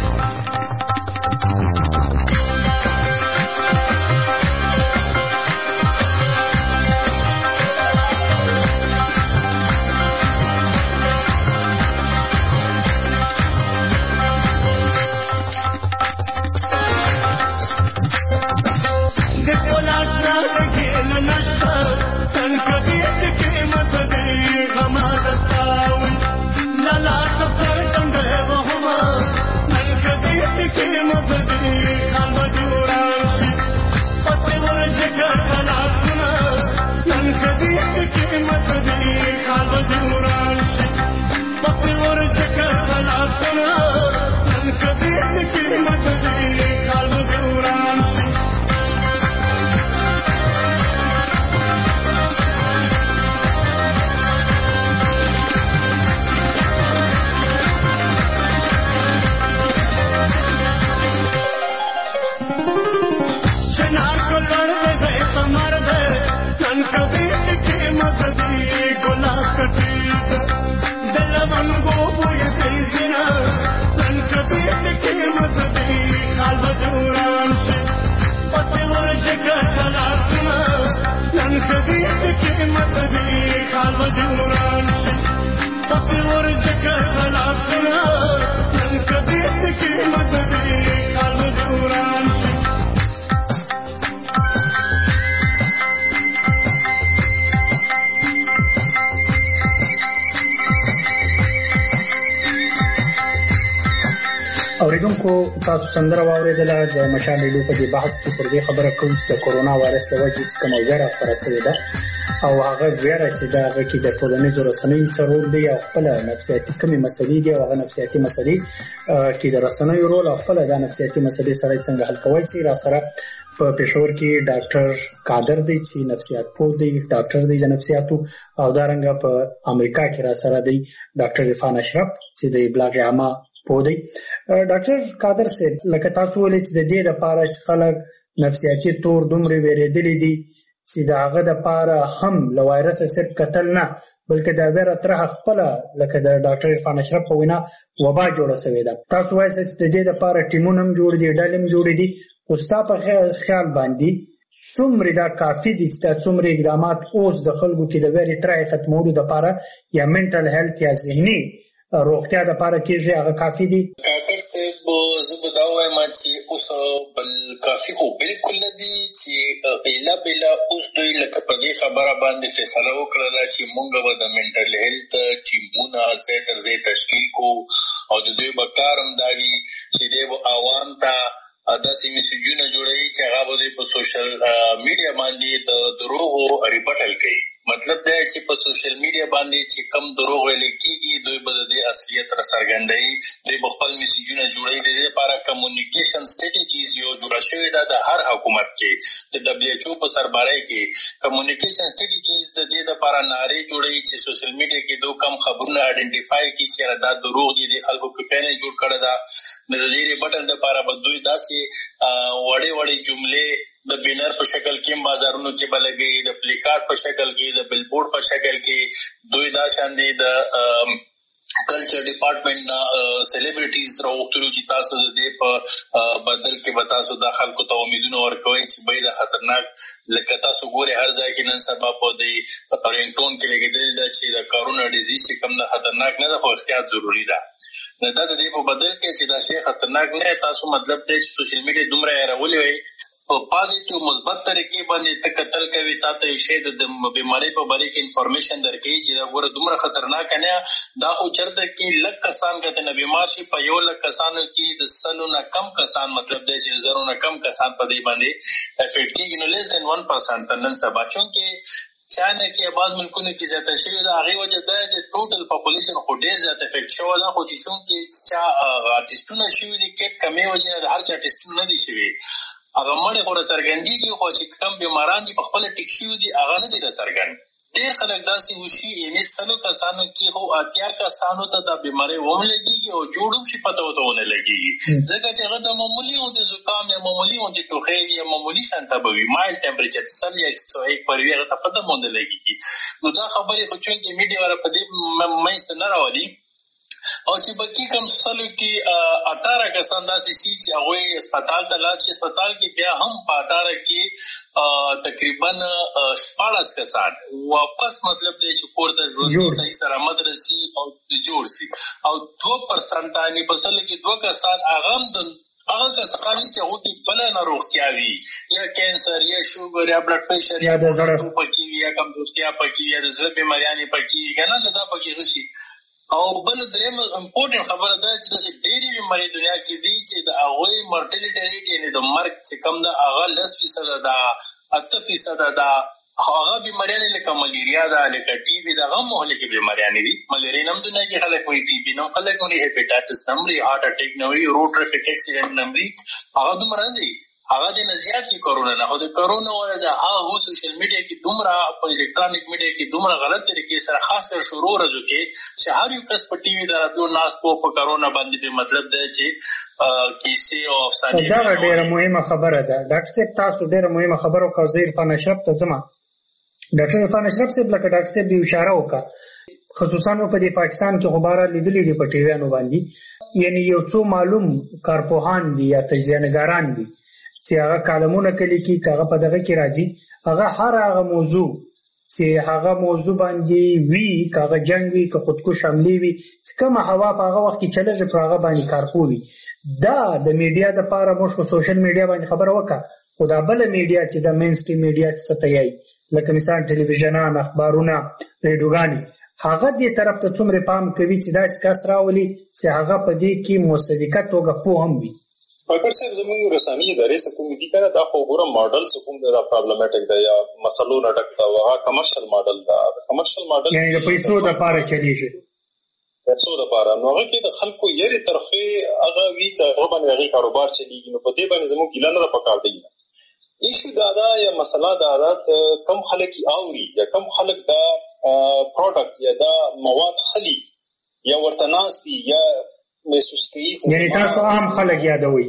اوریدونکو تاسو سندره واوریدله د مشال ریډیو په دې بحث کې پر دې خبره کوم چې د کورونا وایرس له وجې کوم ویره خپره شوې ده او هغه ویره چې دا هغه کې د ټولنیزو رسنیو څه رول دی او خپل نفسیاتي کومې مسلې دي او هغه نفسیاتي مسلې کې د رسنیو رول او خپل د نفسیاتي مسلې سره څنګه حل کوي سي را سره په پېښور کې ډاکټر قادر دی چې نفسیات پوه دی ډاکټر دی د نفسیاتو او دارنګه په امریکا کې را سره دی ډاکټر عرفان اشرف چې د بلاغ عامه پوه دی ډاکټر قادر صاحب لکه تاسو ولې چې د دې لپاره چې خلک نفسیاتي تور دومره ویریدلي دي چې د هغه لپاره هم له وایرس صرف قتل نه بلکې د ویره طرح خپل لکه د ډاکټر عرفان اشرف په وینا وبا جوړه شوې ده تاسو وایئ چې د دې لپاره ټیمونه هم جوړ دي ډلې هم جوړې دي خو ستا په خیال باندې څومره دا کافي دي چې څومره اقدامات اوس د خلکو کې د ویرې طرح ختمولو لپاره یا منټل هیلث یا ذهني روغتیا لپاره کېږي هغه کافي دي کاکر صاحب زه به دا وایم چې اوس بل کافي خو بالکل نه دي چې بلا اوس دوی لکه په دې خبره باندې فیصله وکړله چې مونږ به د منټل هیلث ټیمونه ځای تر ځای تشکیل کو او د دوی به کار هم دا وي چې دوی به عوام ته داسې میسیجونه جوړوي چې هغه به په سوشل میډیا باندې د دروغو ریپټل کوي مطلب دا چې په سوشل میډیا باندې چې کم دروغ ویل کېږي دوی به د اصلیت را څرګندوي دوی به خپل میسیجونه جوړوي د دې لپاره کمیونیکیشن سټریټیجیز یو جوړه شوې ده د هر حکومت کې د WHO په سربراهۍ کې کمیونیکیشن سټریټیجیز د دې لپاره نارې جوړوي چې سوشل میډیا کې دوی کم خبرونه آئیډنټیفای کړي چې دا دروغ دي د خلکو په پینل جوړ کړی ده د دې ریپټل لپاره به دوی داسې وړې جملې د بینر په شکل کې بازارونو کې بلګي د پلیکارډ په شکل کې د بلبورډ په شکل کې دوی دا شان دي د کلچر ډپارټمنټ نه سلیبریټیز راوختلو چې تاسو د دې په بدل کې به تاسو د خلکو ته امیدونه ورکوي چې به د خطرناک لکه تاسو ګورئ هر ځای کې نن سبا په دې رینګټون کې لګېدلې ده چې د کرونا ډیزیز چې کوم ده خطرناک نه ده خو احتیاط ضروري ده. نو دا د دې په بدل کې چې دا شی خطرناک نه تاسو مطلب دی چې سوشل میډیا دومره راولي وي په پازیټیو مثبت طریقې باندې ته قتل کوي تاسو یې شی د بیماری په باره کې انفارمیشن درکړي چې دا ګوره دومره خطرناک نه دا خو چرته کې لږ کسان کته نه بیمار شي په یو لږ کسانو کې د سلو نه کم کسان مطلب دی چې زرو نه کم کسان په دې باندې افیکټ کېږي نو لیس دین 1% نن سبا چونکې چانه کې بعض ملکونو کې زیاته شوې ده هغې وجه دا چې ټوټل پاپولیشن خو ډېر زیات افیکټ شوی ده خو چې چونکې چا ټیسټونه شوي دي کیټ کمې وجې نه د هر چا ټیسټونه نه دي شوي هغه مړې خو راڅرګندېږي خو چې کم بیماران دي په خپله ټیک شوي دي هغه نه دي راڅرګند. ډېر خلک داسې وشي یعنې سلو کسانو کې خو اتیا کسانو ته دا بیمارۍ هم لګېږي او جوړ هم شي پته ورته ونه لګېږي ځکه چې هغه د معمولي غوندې زکام یا معمولي غوندې ټوخی یا معمولي شانته به وي مایل ټمپریچر 100 یا 101 پر وي هغه ته پته هم ونه لګېږي. نو دا خبرې خو چونکې میډیا والا په دې منځ ته نه راولي او چې بقي کم سلو کې 18 کسان داسې شي چې هغوی اسپتال ته لاړ شي اسپتال کې بیا هم په 18 کې تقریبا 14 کسان واپس مطلب دی چې کور ته ژوندي صحیح سلامت رسي او جوړ شي او 2% یعنې په سلو کې 2 کسان هغه هغه کسان چې هغوی کې بله ناروغتیا وي یا کینسر یا شوګر یا بلډ پریشر یا د زړه پکې وي یا کمزورتیا پکې وي یا د زړه بیماریانې پکې وي که نه دا پکې ښه شي. او بل درېیم امپورټنټ خبره ده چې داسې ډېرې بیمارۍ دنیا کې دي چې د هغوی مرټیلیټي ریټ یعنې د مرګ چې کوم ده هغه 10% ده 8% ده هغه بیماریانې لکه ملیریا ده لکه ټي بي ده هغه هم مهلکې بیماریانې دي. ملیریا نه هم دنیا کې خلک وایي ټي بي نه هم خلک مري هیپیټایټس نه مري هارټ اټیک نه مري روډ ټرافیک اکسیډنټ نه مري هغه دومره نه دي هغه د نه زیات دي کرونا نه خو د کرونا ولا د هغه سوشل میډیا کې دومره په الکترونیک میډیا کې دومره غلط طریقې سره خاص کر شروع ورځو کې چې هر یو کس په ټي وي دراتلو ناست په کرونا باندې به مطلب دی چې کیسې او افسانې دا ډېره مهمه خبره ده. ډاکټر صاحب تاسو ډېره مهمه خبره وکړه زه عرفان اشرف ته ځم. ډاکټر عرفان اشرف صاحب لکه ډاکټر صاحب یې اشاره وکړه خصوصا په دې پاکستان کې خبره لیدلې دي په ټي ویانو باندې یعنی یو څو معلوم کارپوهان دي یا تجزیه‌نګاران دي چې هغه کالمونه کلی کې هغه په دغه کې راځي هغه هغه موضوع چې هغه موضوع باندې وی هغه جنگ وی که خودکش حمله وی چې کومه هوا په هغه وخت کې چلېږي پر هغه باندې کارپوي دا د میډیا د پاره موږ سوشل میډیا باندې خبره وکړه خو دا بل میډیا چې د مین سټریم میډیا څه ته یې لکه مثال ټلویزیونان اخبارونه ریډیوګانې هغه دې طرف ته څومره پام کوي چې دا کس راولي چې هغه په دې کې مصدقه توګه پوه هم وي. اگر صرف زموږ رسامي ادارې څه کوم دي کنه دا خو ګوره ماډل څه کوم دا پرابلمټیک دی یا مسلو نه ډک دا هغه کمرشل ماډل دا کمرشل ماډل یعنی د پیسو د پاره چلیږي پیسو د پاره نو هغه کې د خلکو یې ترخه هغه وی څه هغه باندې هغه کاروبار چلیږي نو په دې باندې زموږ ګیله نه پکار دی. ایشو دا یا مسله دا کم خلک اوري یا کم خلک دا پروډکټ یا دا مواد خلی یا ورته ناس دي یا محسوس کوي یعنی تاسو عام خلک یادوي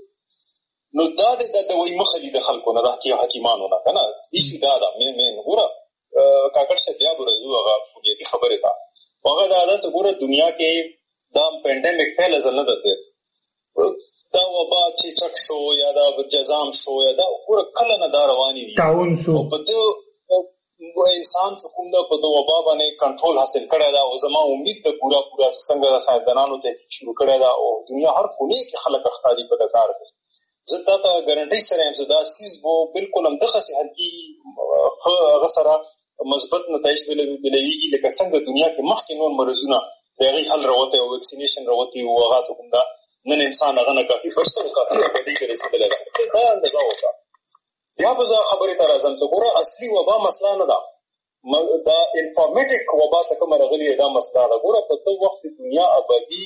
نو دا د وای مخلي د خلکو نه راکې حکیمانو نه کنه ایشو دا مین ګوره کاکړ څه بیا ګوره هغه دې خبره ده هغه دا ګوره دنیا کې دا پینډیمک پهل ځل نه ده دا وبا چې چک شو یا دا جزام شو یا دا ګوره کله نه دا رواني دي تعاون شو په دې انسان څه کوم دا په دوا باندې کنټرول حاصل کړی دا او زما امید د پورا څنګه د ساينسدانانو ته شروع کړی دا او دنیا هر کونه کې خلک اختیاري په کار کوي زه دا ته ګارانټي سره هم دا سیس بو بالکل هم دغه صحتي غسره مثبت نتایج ملويږي لکه څنګه دنیا کې مخکې نور مرزونه دغه حل راوته او ویکسینیشن راوته او هغه څه کوم دا نن انسان هغه نه کافي بشته کافي په دې کې رسیدلی دا اندازه وکړه. یا به زه خبرې ته راځم چې ګوره اصلي وبا مسله نه ده دا انفارمیټک وبا څه کومه راغلې دا مسله ده. ګوره په دغه وخت دنیا آبادي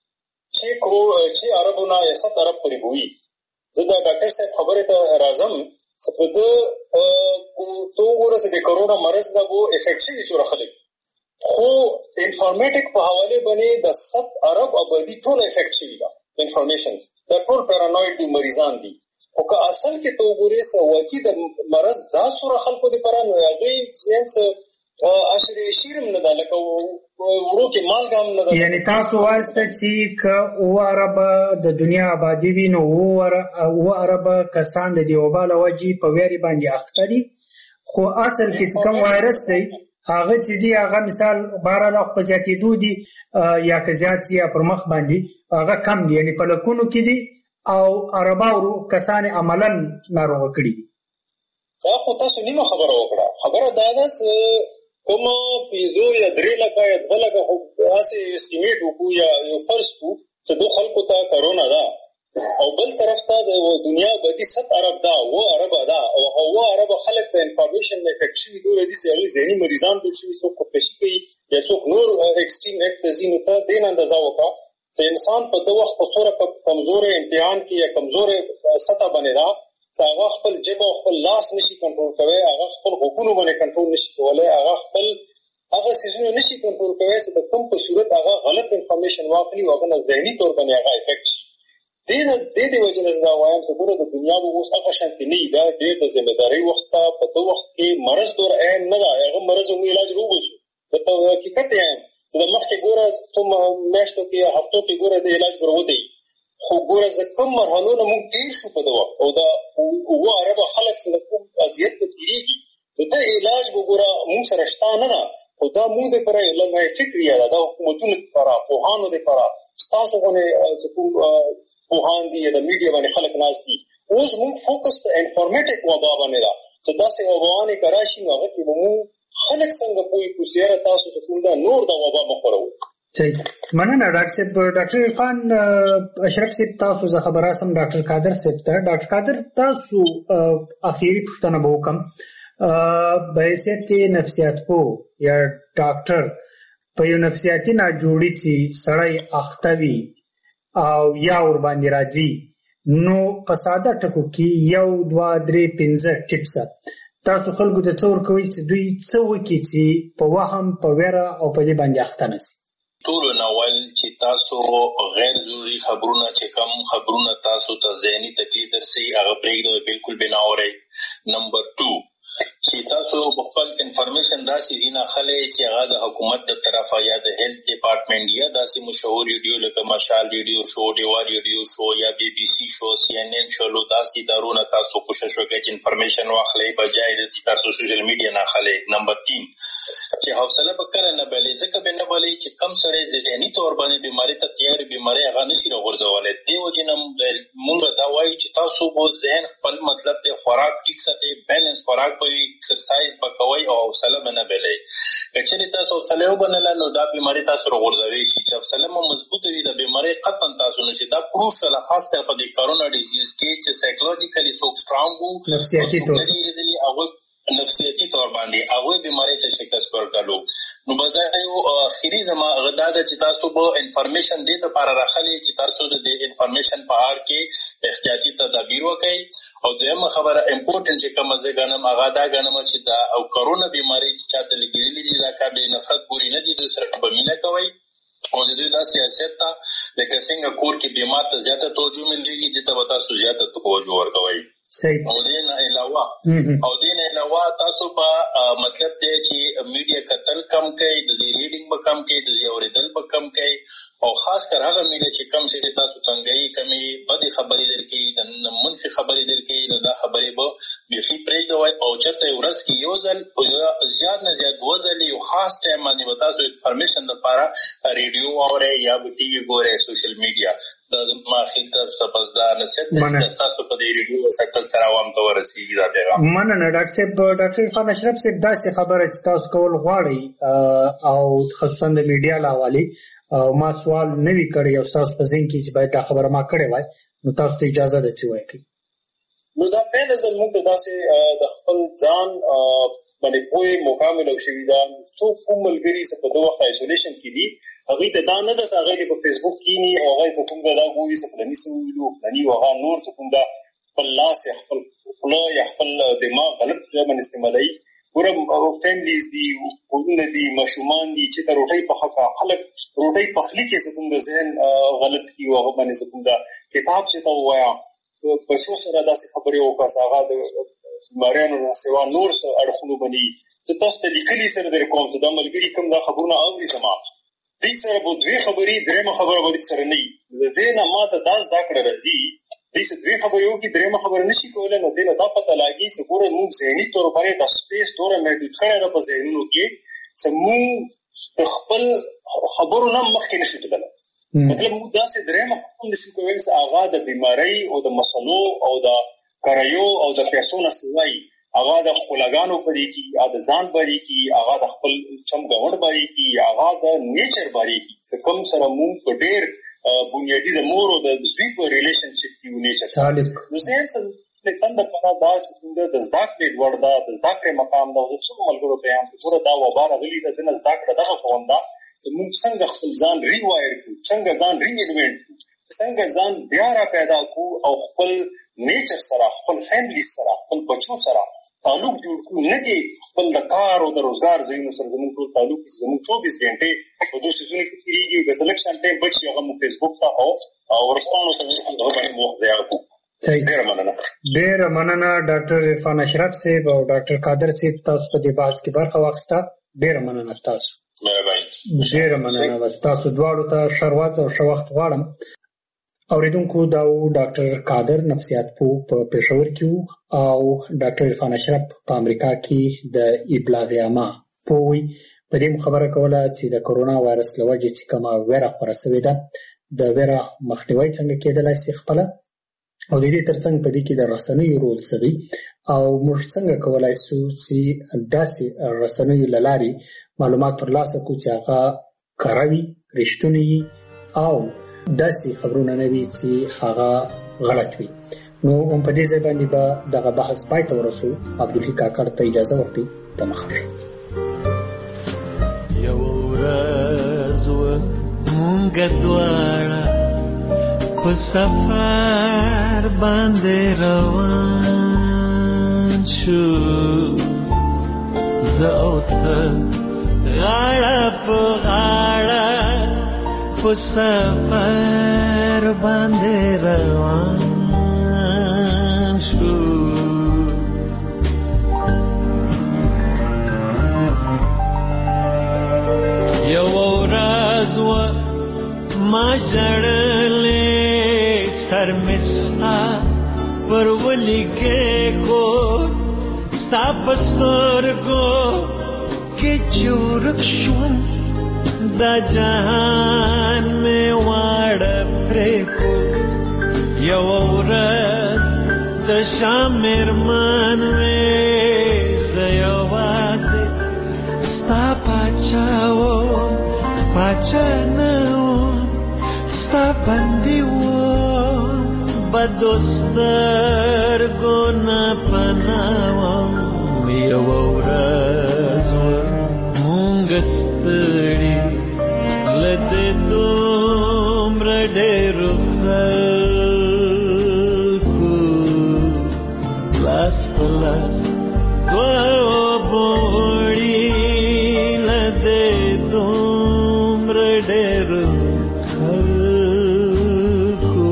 6 اربونه یا 7 ارب پورې وي. زه دا ډاکټر صاحب خبرې ته راځم چې په دغه تو ګوره چې د کرونا مرض دا وو افیکټ شي سره خلک خو انفارمیټک په حواله باندې د 7 ارب آبادي ټول افیکټ شي دا انفارمیشن دا ټول پیرانوید دي مریضان دي او که اصل کې تو ګورې سو واقعي د مرض دا سره خلکو د پرانو هغه سینس اشری شیرم نه ده لکه ورو کې مالګه هم نه ده. یعنی تاسو وایسته چې که اوه اربه د دنیا آبادي وي نو اوه اربه کسان د دې وبا له وجې په ویرې باندې اخته دي، خو اصل کې چې کوم وایرس دی هغه چې دی هغه مثال بهرحال په زیاتېدو دي یا که زیات سي یا پر مخ باندې هغه کم دي، یعنی په لکونو کې دي او ارباو کسان عملا ناروغه کړي دي. خو تاسو نیمه خبره وکړه. خبره دا ده چې کوم 5 یا 3 لکه یا 2 لکه هسې اسټیمیټ وکړو یا یو فرض کړو چې دو خلکو ته کرونا ده او بل طرف ته د دنیا بدی 7 ارب ده و ارب ده او هو ارب خلک ته انفارمیشن افیکټ شي دوی دي چې هغه ذهني مریضان دي چې څوک کوشش کوي یا څوک نور ایکسټریم اکټ زینو ته دین اندازه وکړه چې انسان په دوه وخت په صورت کمزور امتحان کې یا کمزور سطح باندې را هغه خپل جيب او خپل لاس نشي کنټرول کوي، هغه خپل غوږونو باندې کنټرول نشي کولای، هغه خپل هغه سيزونه نشي کنټرول کوي چې په کوم په صورت هغه غلط انفارمیشن واخلي او هغه ذهني تور باندې هغه افیکټ شي. دې وجه نه دا وایم چې ګوره د دنیا اوس هغه شانتي نه دا ډېر د ځمېداري وخت په دوه وخت کې مرز دور اهم نه دا هغه مرز او علاج وګورئ ته حقیقت یې چې د مخکې ګوره څوم میاشتو کې هفتو کې ګوره د علاج ورودي خو ګوره چې کوم مرحلو نه موږ تیر شو په دوا او دا و عربه خلک سره کوم اذیت تیریږي ته علاج وګوره موږ سره شته نه او دا موږ لپاره لمه فکر یا دا حکومتونو لپاره پوهانو لپاره تاسو باندې کوم پوهان دي د میډیا باندې خلک ناز دي اوس موږ فوکس په انفارمیټیک وبا باندې را چې دا څه وباونه کراشي نو هغه کې موږ خلک څنګه کوی کوسیره تاسو ته کوم دا نور دا وبا مخورو. صحیح مننه ډاکټر صاحب. ډاکټر عرفان اشرف صاحب تاسو زه خبره سم ډاکټر قادر صاحب ته. ډاکټر قادر تاسو اخیری پوښتنه به وکم به حیثیت نفسیات پو یا ډاکټر په یو نفسیاتي ناجوړي چې سړی اخته وي او یا ور باندې راځي نو په ساده ټکو کې 1 2 3 5 ټیپس تاسو خلکو ته څور کوي چې دوی څه وکړي چې په وهم په ویره او په دې باندې اخته نشي. ټول ناول چې تاسو غیر ضروري خبرونه چې کم خبرونه تاسو ته ذهني تکلیف درسي هغه پرېږدئ بالکل بنا اورئ. نمبر 2 چې تاسو خپل انفارمیشن داسې ځینې خلک چې هغه د حکومت د طرفه یا د هیلث ډپارټمنټ یا داسې مشهور ریډیو لکه مشال ریډیو شو ډیوا ریډیو شو یا بي بي سي شو سی ان ان شو لو داسې دارونه تاسو کوشش وکړئ چې انفارمیشن واخلئ بجای د تاسو سوشل میډیا نه اخلئ. نمبر 3 چې حوصله وکړئ نه بلې ځکه به نه بلې چې کم سره ذهني تور باندې بیماری ته تیار بیماری هغه نشي راغورځولای دی وجه نه موږ دا وایو چې تاسو به ذهن خپل مطلب ته خوراک ټیک ساتئ بیلانس خوراک به ایکسرسایز وکوي او حوصله نه بلې کچې تاسو حوصله وبنل نو دا بیماری تاسو راغورځوي چې حوصله مو مضبوطه وي د بیماری قطعا تاسو نشي دا پروف سره خاص کر په دې کرونا ډیزیز کې چې سایکولوژیکلی سو سترونګ وو نفسیاتي تور باندې هغه بیماری ته شکست ورکړو نو بدایو اخیری زما غدا د چې تاسو به انفارمیشن دې ته لپاره راخلي چې تاسو د انفارمیشن په اړه کې احتیاطي تدابیر وکړئ او دغه خبره امپورټنت چې کوم ځای غنم هغه دا غنم چې دا او کرونا بیماری چې چاته لګیلې دي دا کار د نفرت پوری نه دي د سره په مینه کوي او د دې د سیاست ته لکه څنګه کور کې بیمار ته زیاته توجه مليږي چې ته تاسو زیاته توجه ورکوي. صحیح. او دې نه علاوه تاسو په مطلب دی چې میډیا قتل کم کوي د ریډینګ به کم کوي د اوریدل به کم کوي او خاص کر هغه میډیا چې کم شي تاسو څنګه کمی بدې خبرې درکې د منفي خبرې درکې دا خبرې به بيخي پرېږدوي او چرته ورځ کې یو ځل زیات نه زیات وځل یو خاص ټایم باندې تاسو انفارمیشن لپاره ریډیو اورئ یا ټي وي ګورئ سوشل میډیا د ماخیل تاسو په دا نسبت تاسو په دې ریډیو سره سره عوام ته ورسیږي دا پیغام. مننه ډاکټر صاحب. ډاکټر عرفان اشرف صاحب داسې خبره چې تاسو کول غواړئ او خصوصا د میډیا لاوالي ما سوال نوی کړی او تاسو په ذهن کې چې باید دا خبره ما کړې وای نو تاسو ته اجازه ده چې وایي. نو دا په نظر موږ داسې د خپل ځان باندې پوهې مکمل او شوي دا څو کوم ملګري څه په دوه آیسولیشن کې دي هغه ته دا نه ده هغه په فیسبوک کې نه او هغه څه کوم دا ګوري څه فلاني سویلو فلاني او هغه نور څه کوم دا خپل لاس خپل خپل یا خپل دماغ غلط ځای استعمالوي. ورم فیملیز دي ودونه دي مشومان دي چې روټي په حق خلک روټي پخلي کې څه کوم د ذهن غلط کی او هغه باندې څه کوم دا کتاب چې تا وایا بچو سره داسې خبرې وکړه هغه د مریانو سیوا نور څه اړخونو باندې زه تاسو ته لیکلي سره در کوم چې دا ملګري کوم دا خبرونه اوري زما دې سره به دوې خبرې درېیمه خبره به سره نه وي د دې نه ما ته دا زده کړه راځي دې چې دوې خبرې وکړي درېیمه خبره نه شي کولی نو دې نه دا پته لګي چې ګوره موږ ذهني طور باندې دا سپیس دوره محدود کړی ده په ذهنونو کې چې موږ د خپل خبرو نه مخکې نه شو تللی مطلب موږ داسې درېیمه هم نشو کولی چې هغه د بیمارۍ او د مسلو او د کریو او د پیسو نه سوای هغه د خپلګانو پرې کی د ځان پرې کی هغه د خپل چمګوړ پرې کی هغه د نیچر پرې کی څه کوم سره موږ په ډېر بنیادی د مور او د زوی په ریلیشنشپ کې نیچر سره نو سینس د تند په دا چې د زده کړې وردا د زده کړې مقام دا د څو ملګرو ته هم پوره دا وباره غلي د زده کړې دغه کومدا چې موږ څنګه خپل ځان ریوایر کړو څنګه ځان ریډوینټ څنګه ځان بیا را پیدا کو او خپل نیچر سره خپل فیملی سره خپل بچو سره تعلق جوړ کو نه کې خپل د کار او د روزګار ځایونو سره زموږ ټول تعلق زموږ 24 غنټې په دوه سيزونو کې کېږي د سلیکشن ټایم بچي هغه مو فیسبوک ته او ورسپانو ته باندې مو ځای کو ډېر مننه ډاکټر عرفان اشرف صاحب او ډاکټر قادر صاحب تاسو په دې بحث کې برخه واخیسته ډېر مننه تاسو ډېر مننه تاسو دواړو ته شروات او شوخت غواړم اوریدونکو دا ډاکټر قادر نفسیات په پېښور کې او ډاکټر عرفان اشرف په امریکا کې د ابلاغ عامه پوي په دې خبره کوله چې د کرونا وایرس له وجې چې کومه ویره خپره شوې ده د ویره مخنیوي څنګه کېدلای شي خپله او د دې ترڅنګ په دې کې د رسنیو رول څه دی او موږ څنګه کولای شو چې داسې رسنیو له لارې معلومات ترلاسه کړو چې هغه کاروي رښتونی او داسې خبرونه نه وي چې هغه غلط وي نو په دې ځای باندې به دغه بحث پای ته ورسو عبدالحی کاکړ ته اجازه ورکړي په مخه یو ورځ مونږ دواړه په سفر باندې روان شو زه او ته غاړه په غاړه په سفر باندې روان شو یو ورځ ما ژړلې سر مې ستا پر ولیکې کو ستا په سترګو کې چې ورک شوم دا جهان میں واړه پرېکو یو ورځ د شام مېرمن وې زه یوازې ستا پاچا وم پاچا نه وم ستا بندي وم بدو سترګو نه پناه وم یو ورځ مونږ ستړي لته دومره ډېرو خلکو لاس په لاس وبوړي لته دومره ډېرو خلکو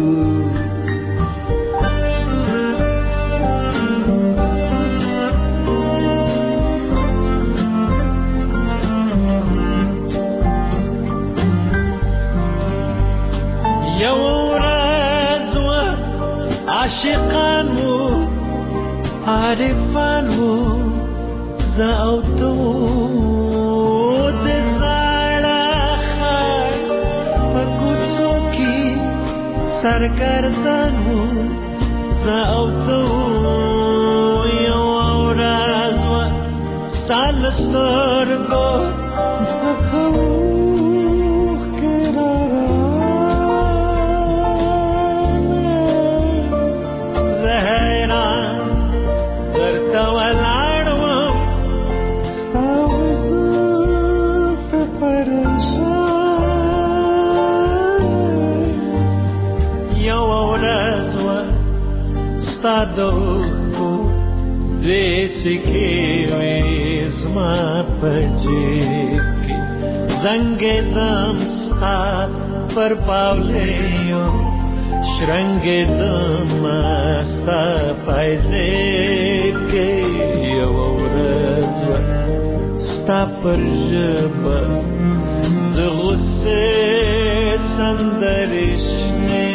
عاشقان وو عارفان وو زه او تو د زړه خار په کوڅو کې سرګردان وو زه او تو یو ورځ وه ستا له سترګو په خوښ کې Stadoku desike vezma pajeki zange dam sta par pavleyo shrange dam sta paizeke yo urazwa ستا پر ژبه د غصې سندرې شنې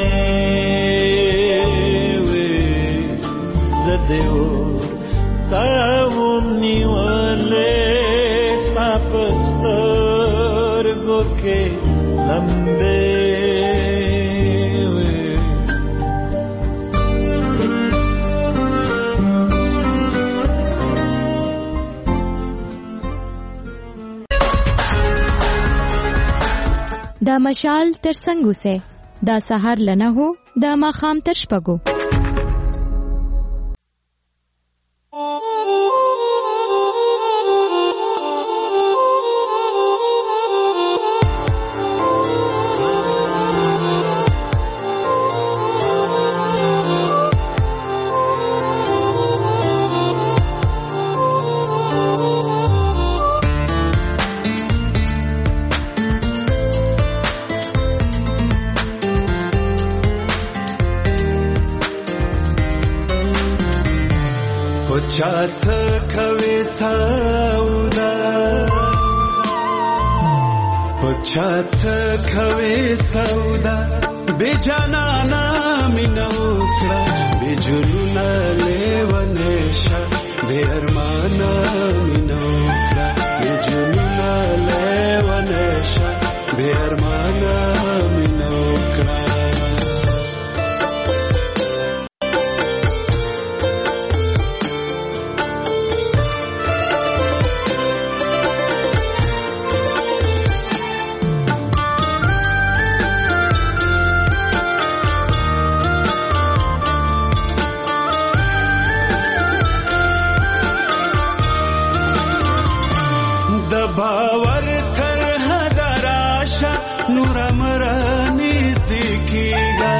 وې زه دې ورته وم نیولې ستا په سترګو کې لمبې دا مشال تر څنګه سه دا سحر لنه هو دا ماخام تر شپګو چات کوي سودا پچات کوي سودا بے جانانا مینو کړه بے جنون لیونه شه بے ارمانا مینو کړه بے جنون لیونه شه بے ارمانا مینو کړه باور تر هدراشا نور مرانی زکیگا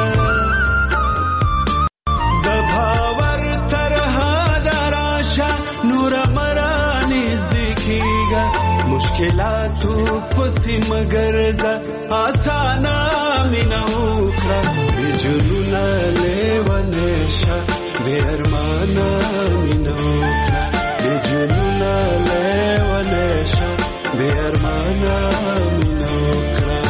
د باور تر هدراشا نور مرانی زکیگا مشکلاتو پسی مگرزا آسانا مینو کرا بجنونا لیونشا بے ارمانا مینو کرا بجنونا لیونشا بے ارمانا مینو کرا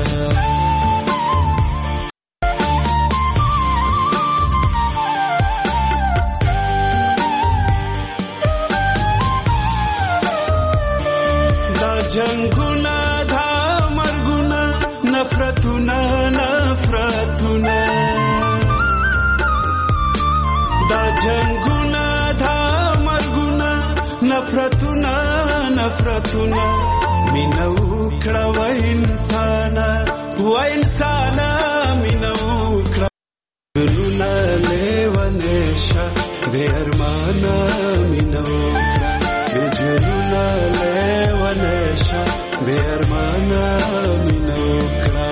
دا جنگونا دا مرگونا نفرتونا نفرتونا دا جنگونا دا مرگونا نفرتونا نفرتونا مینو کړه و انسانا مینو کړه ګلونه لیونشا بے ارمانا مینو کړه بجنونه لیونشا بے ارمانا مینو کړه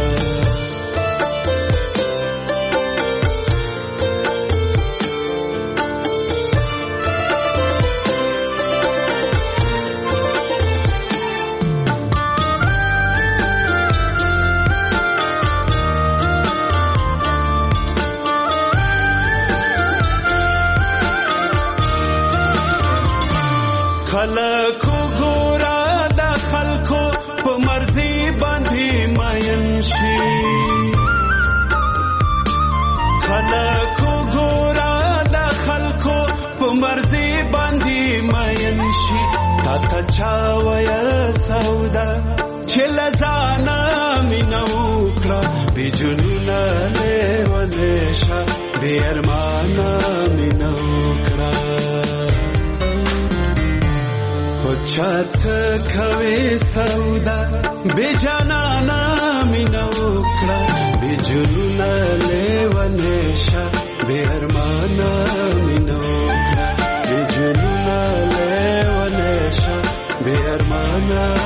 خلکو ګورا د خلکو په مرزي باندې ماین شي خلکو ګورا د خلکو په مرزي باندې ماین شي تا ته چا ویا سودا چې لزانا مینو کړه بجنونا لیونشا بے ارمانا مینو کړه چات کوي سودا بے جانانا مینو کړه بے جنونا لیونشا بے ارمانا مینو کړه بے جنونا لیونشا بے ارمانا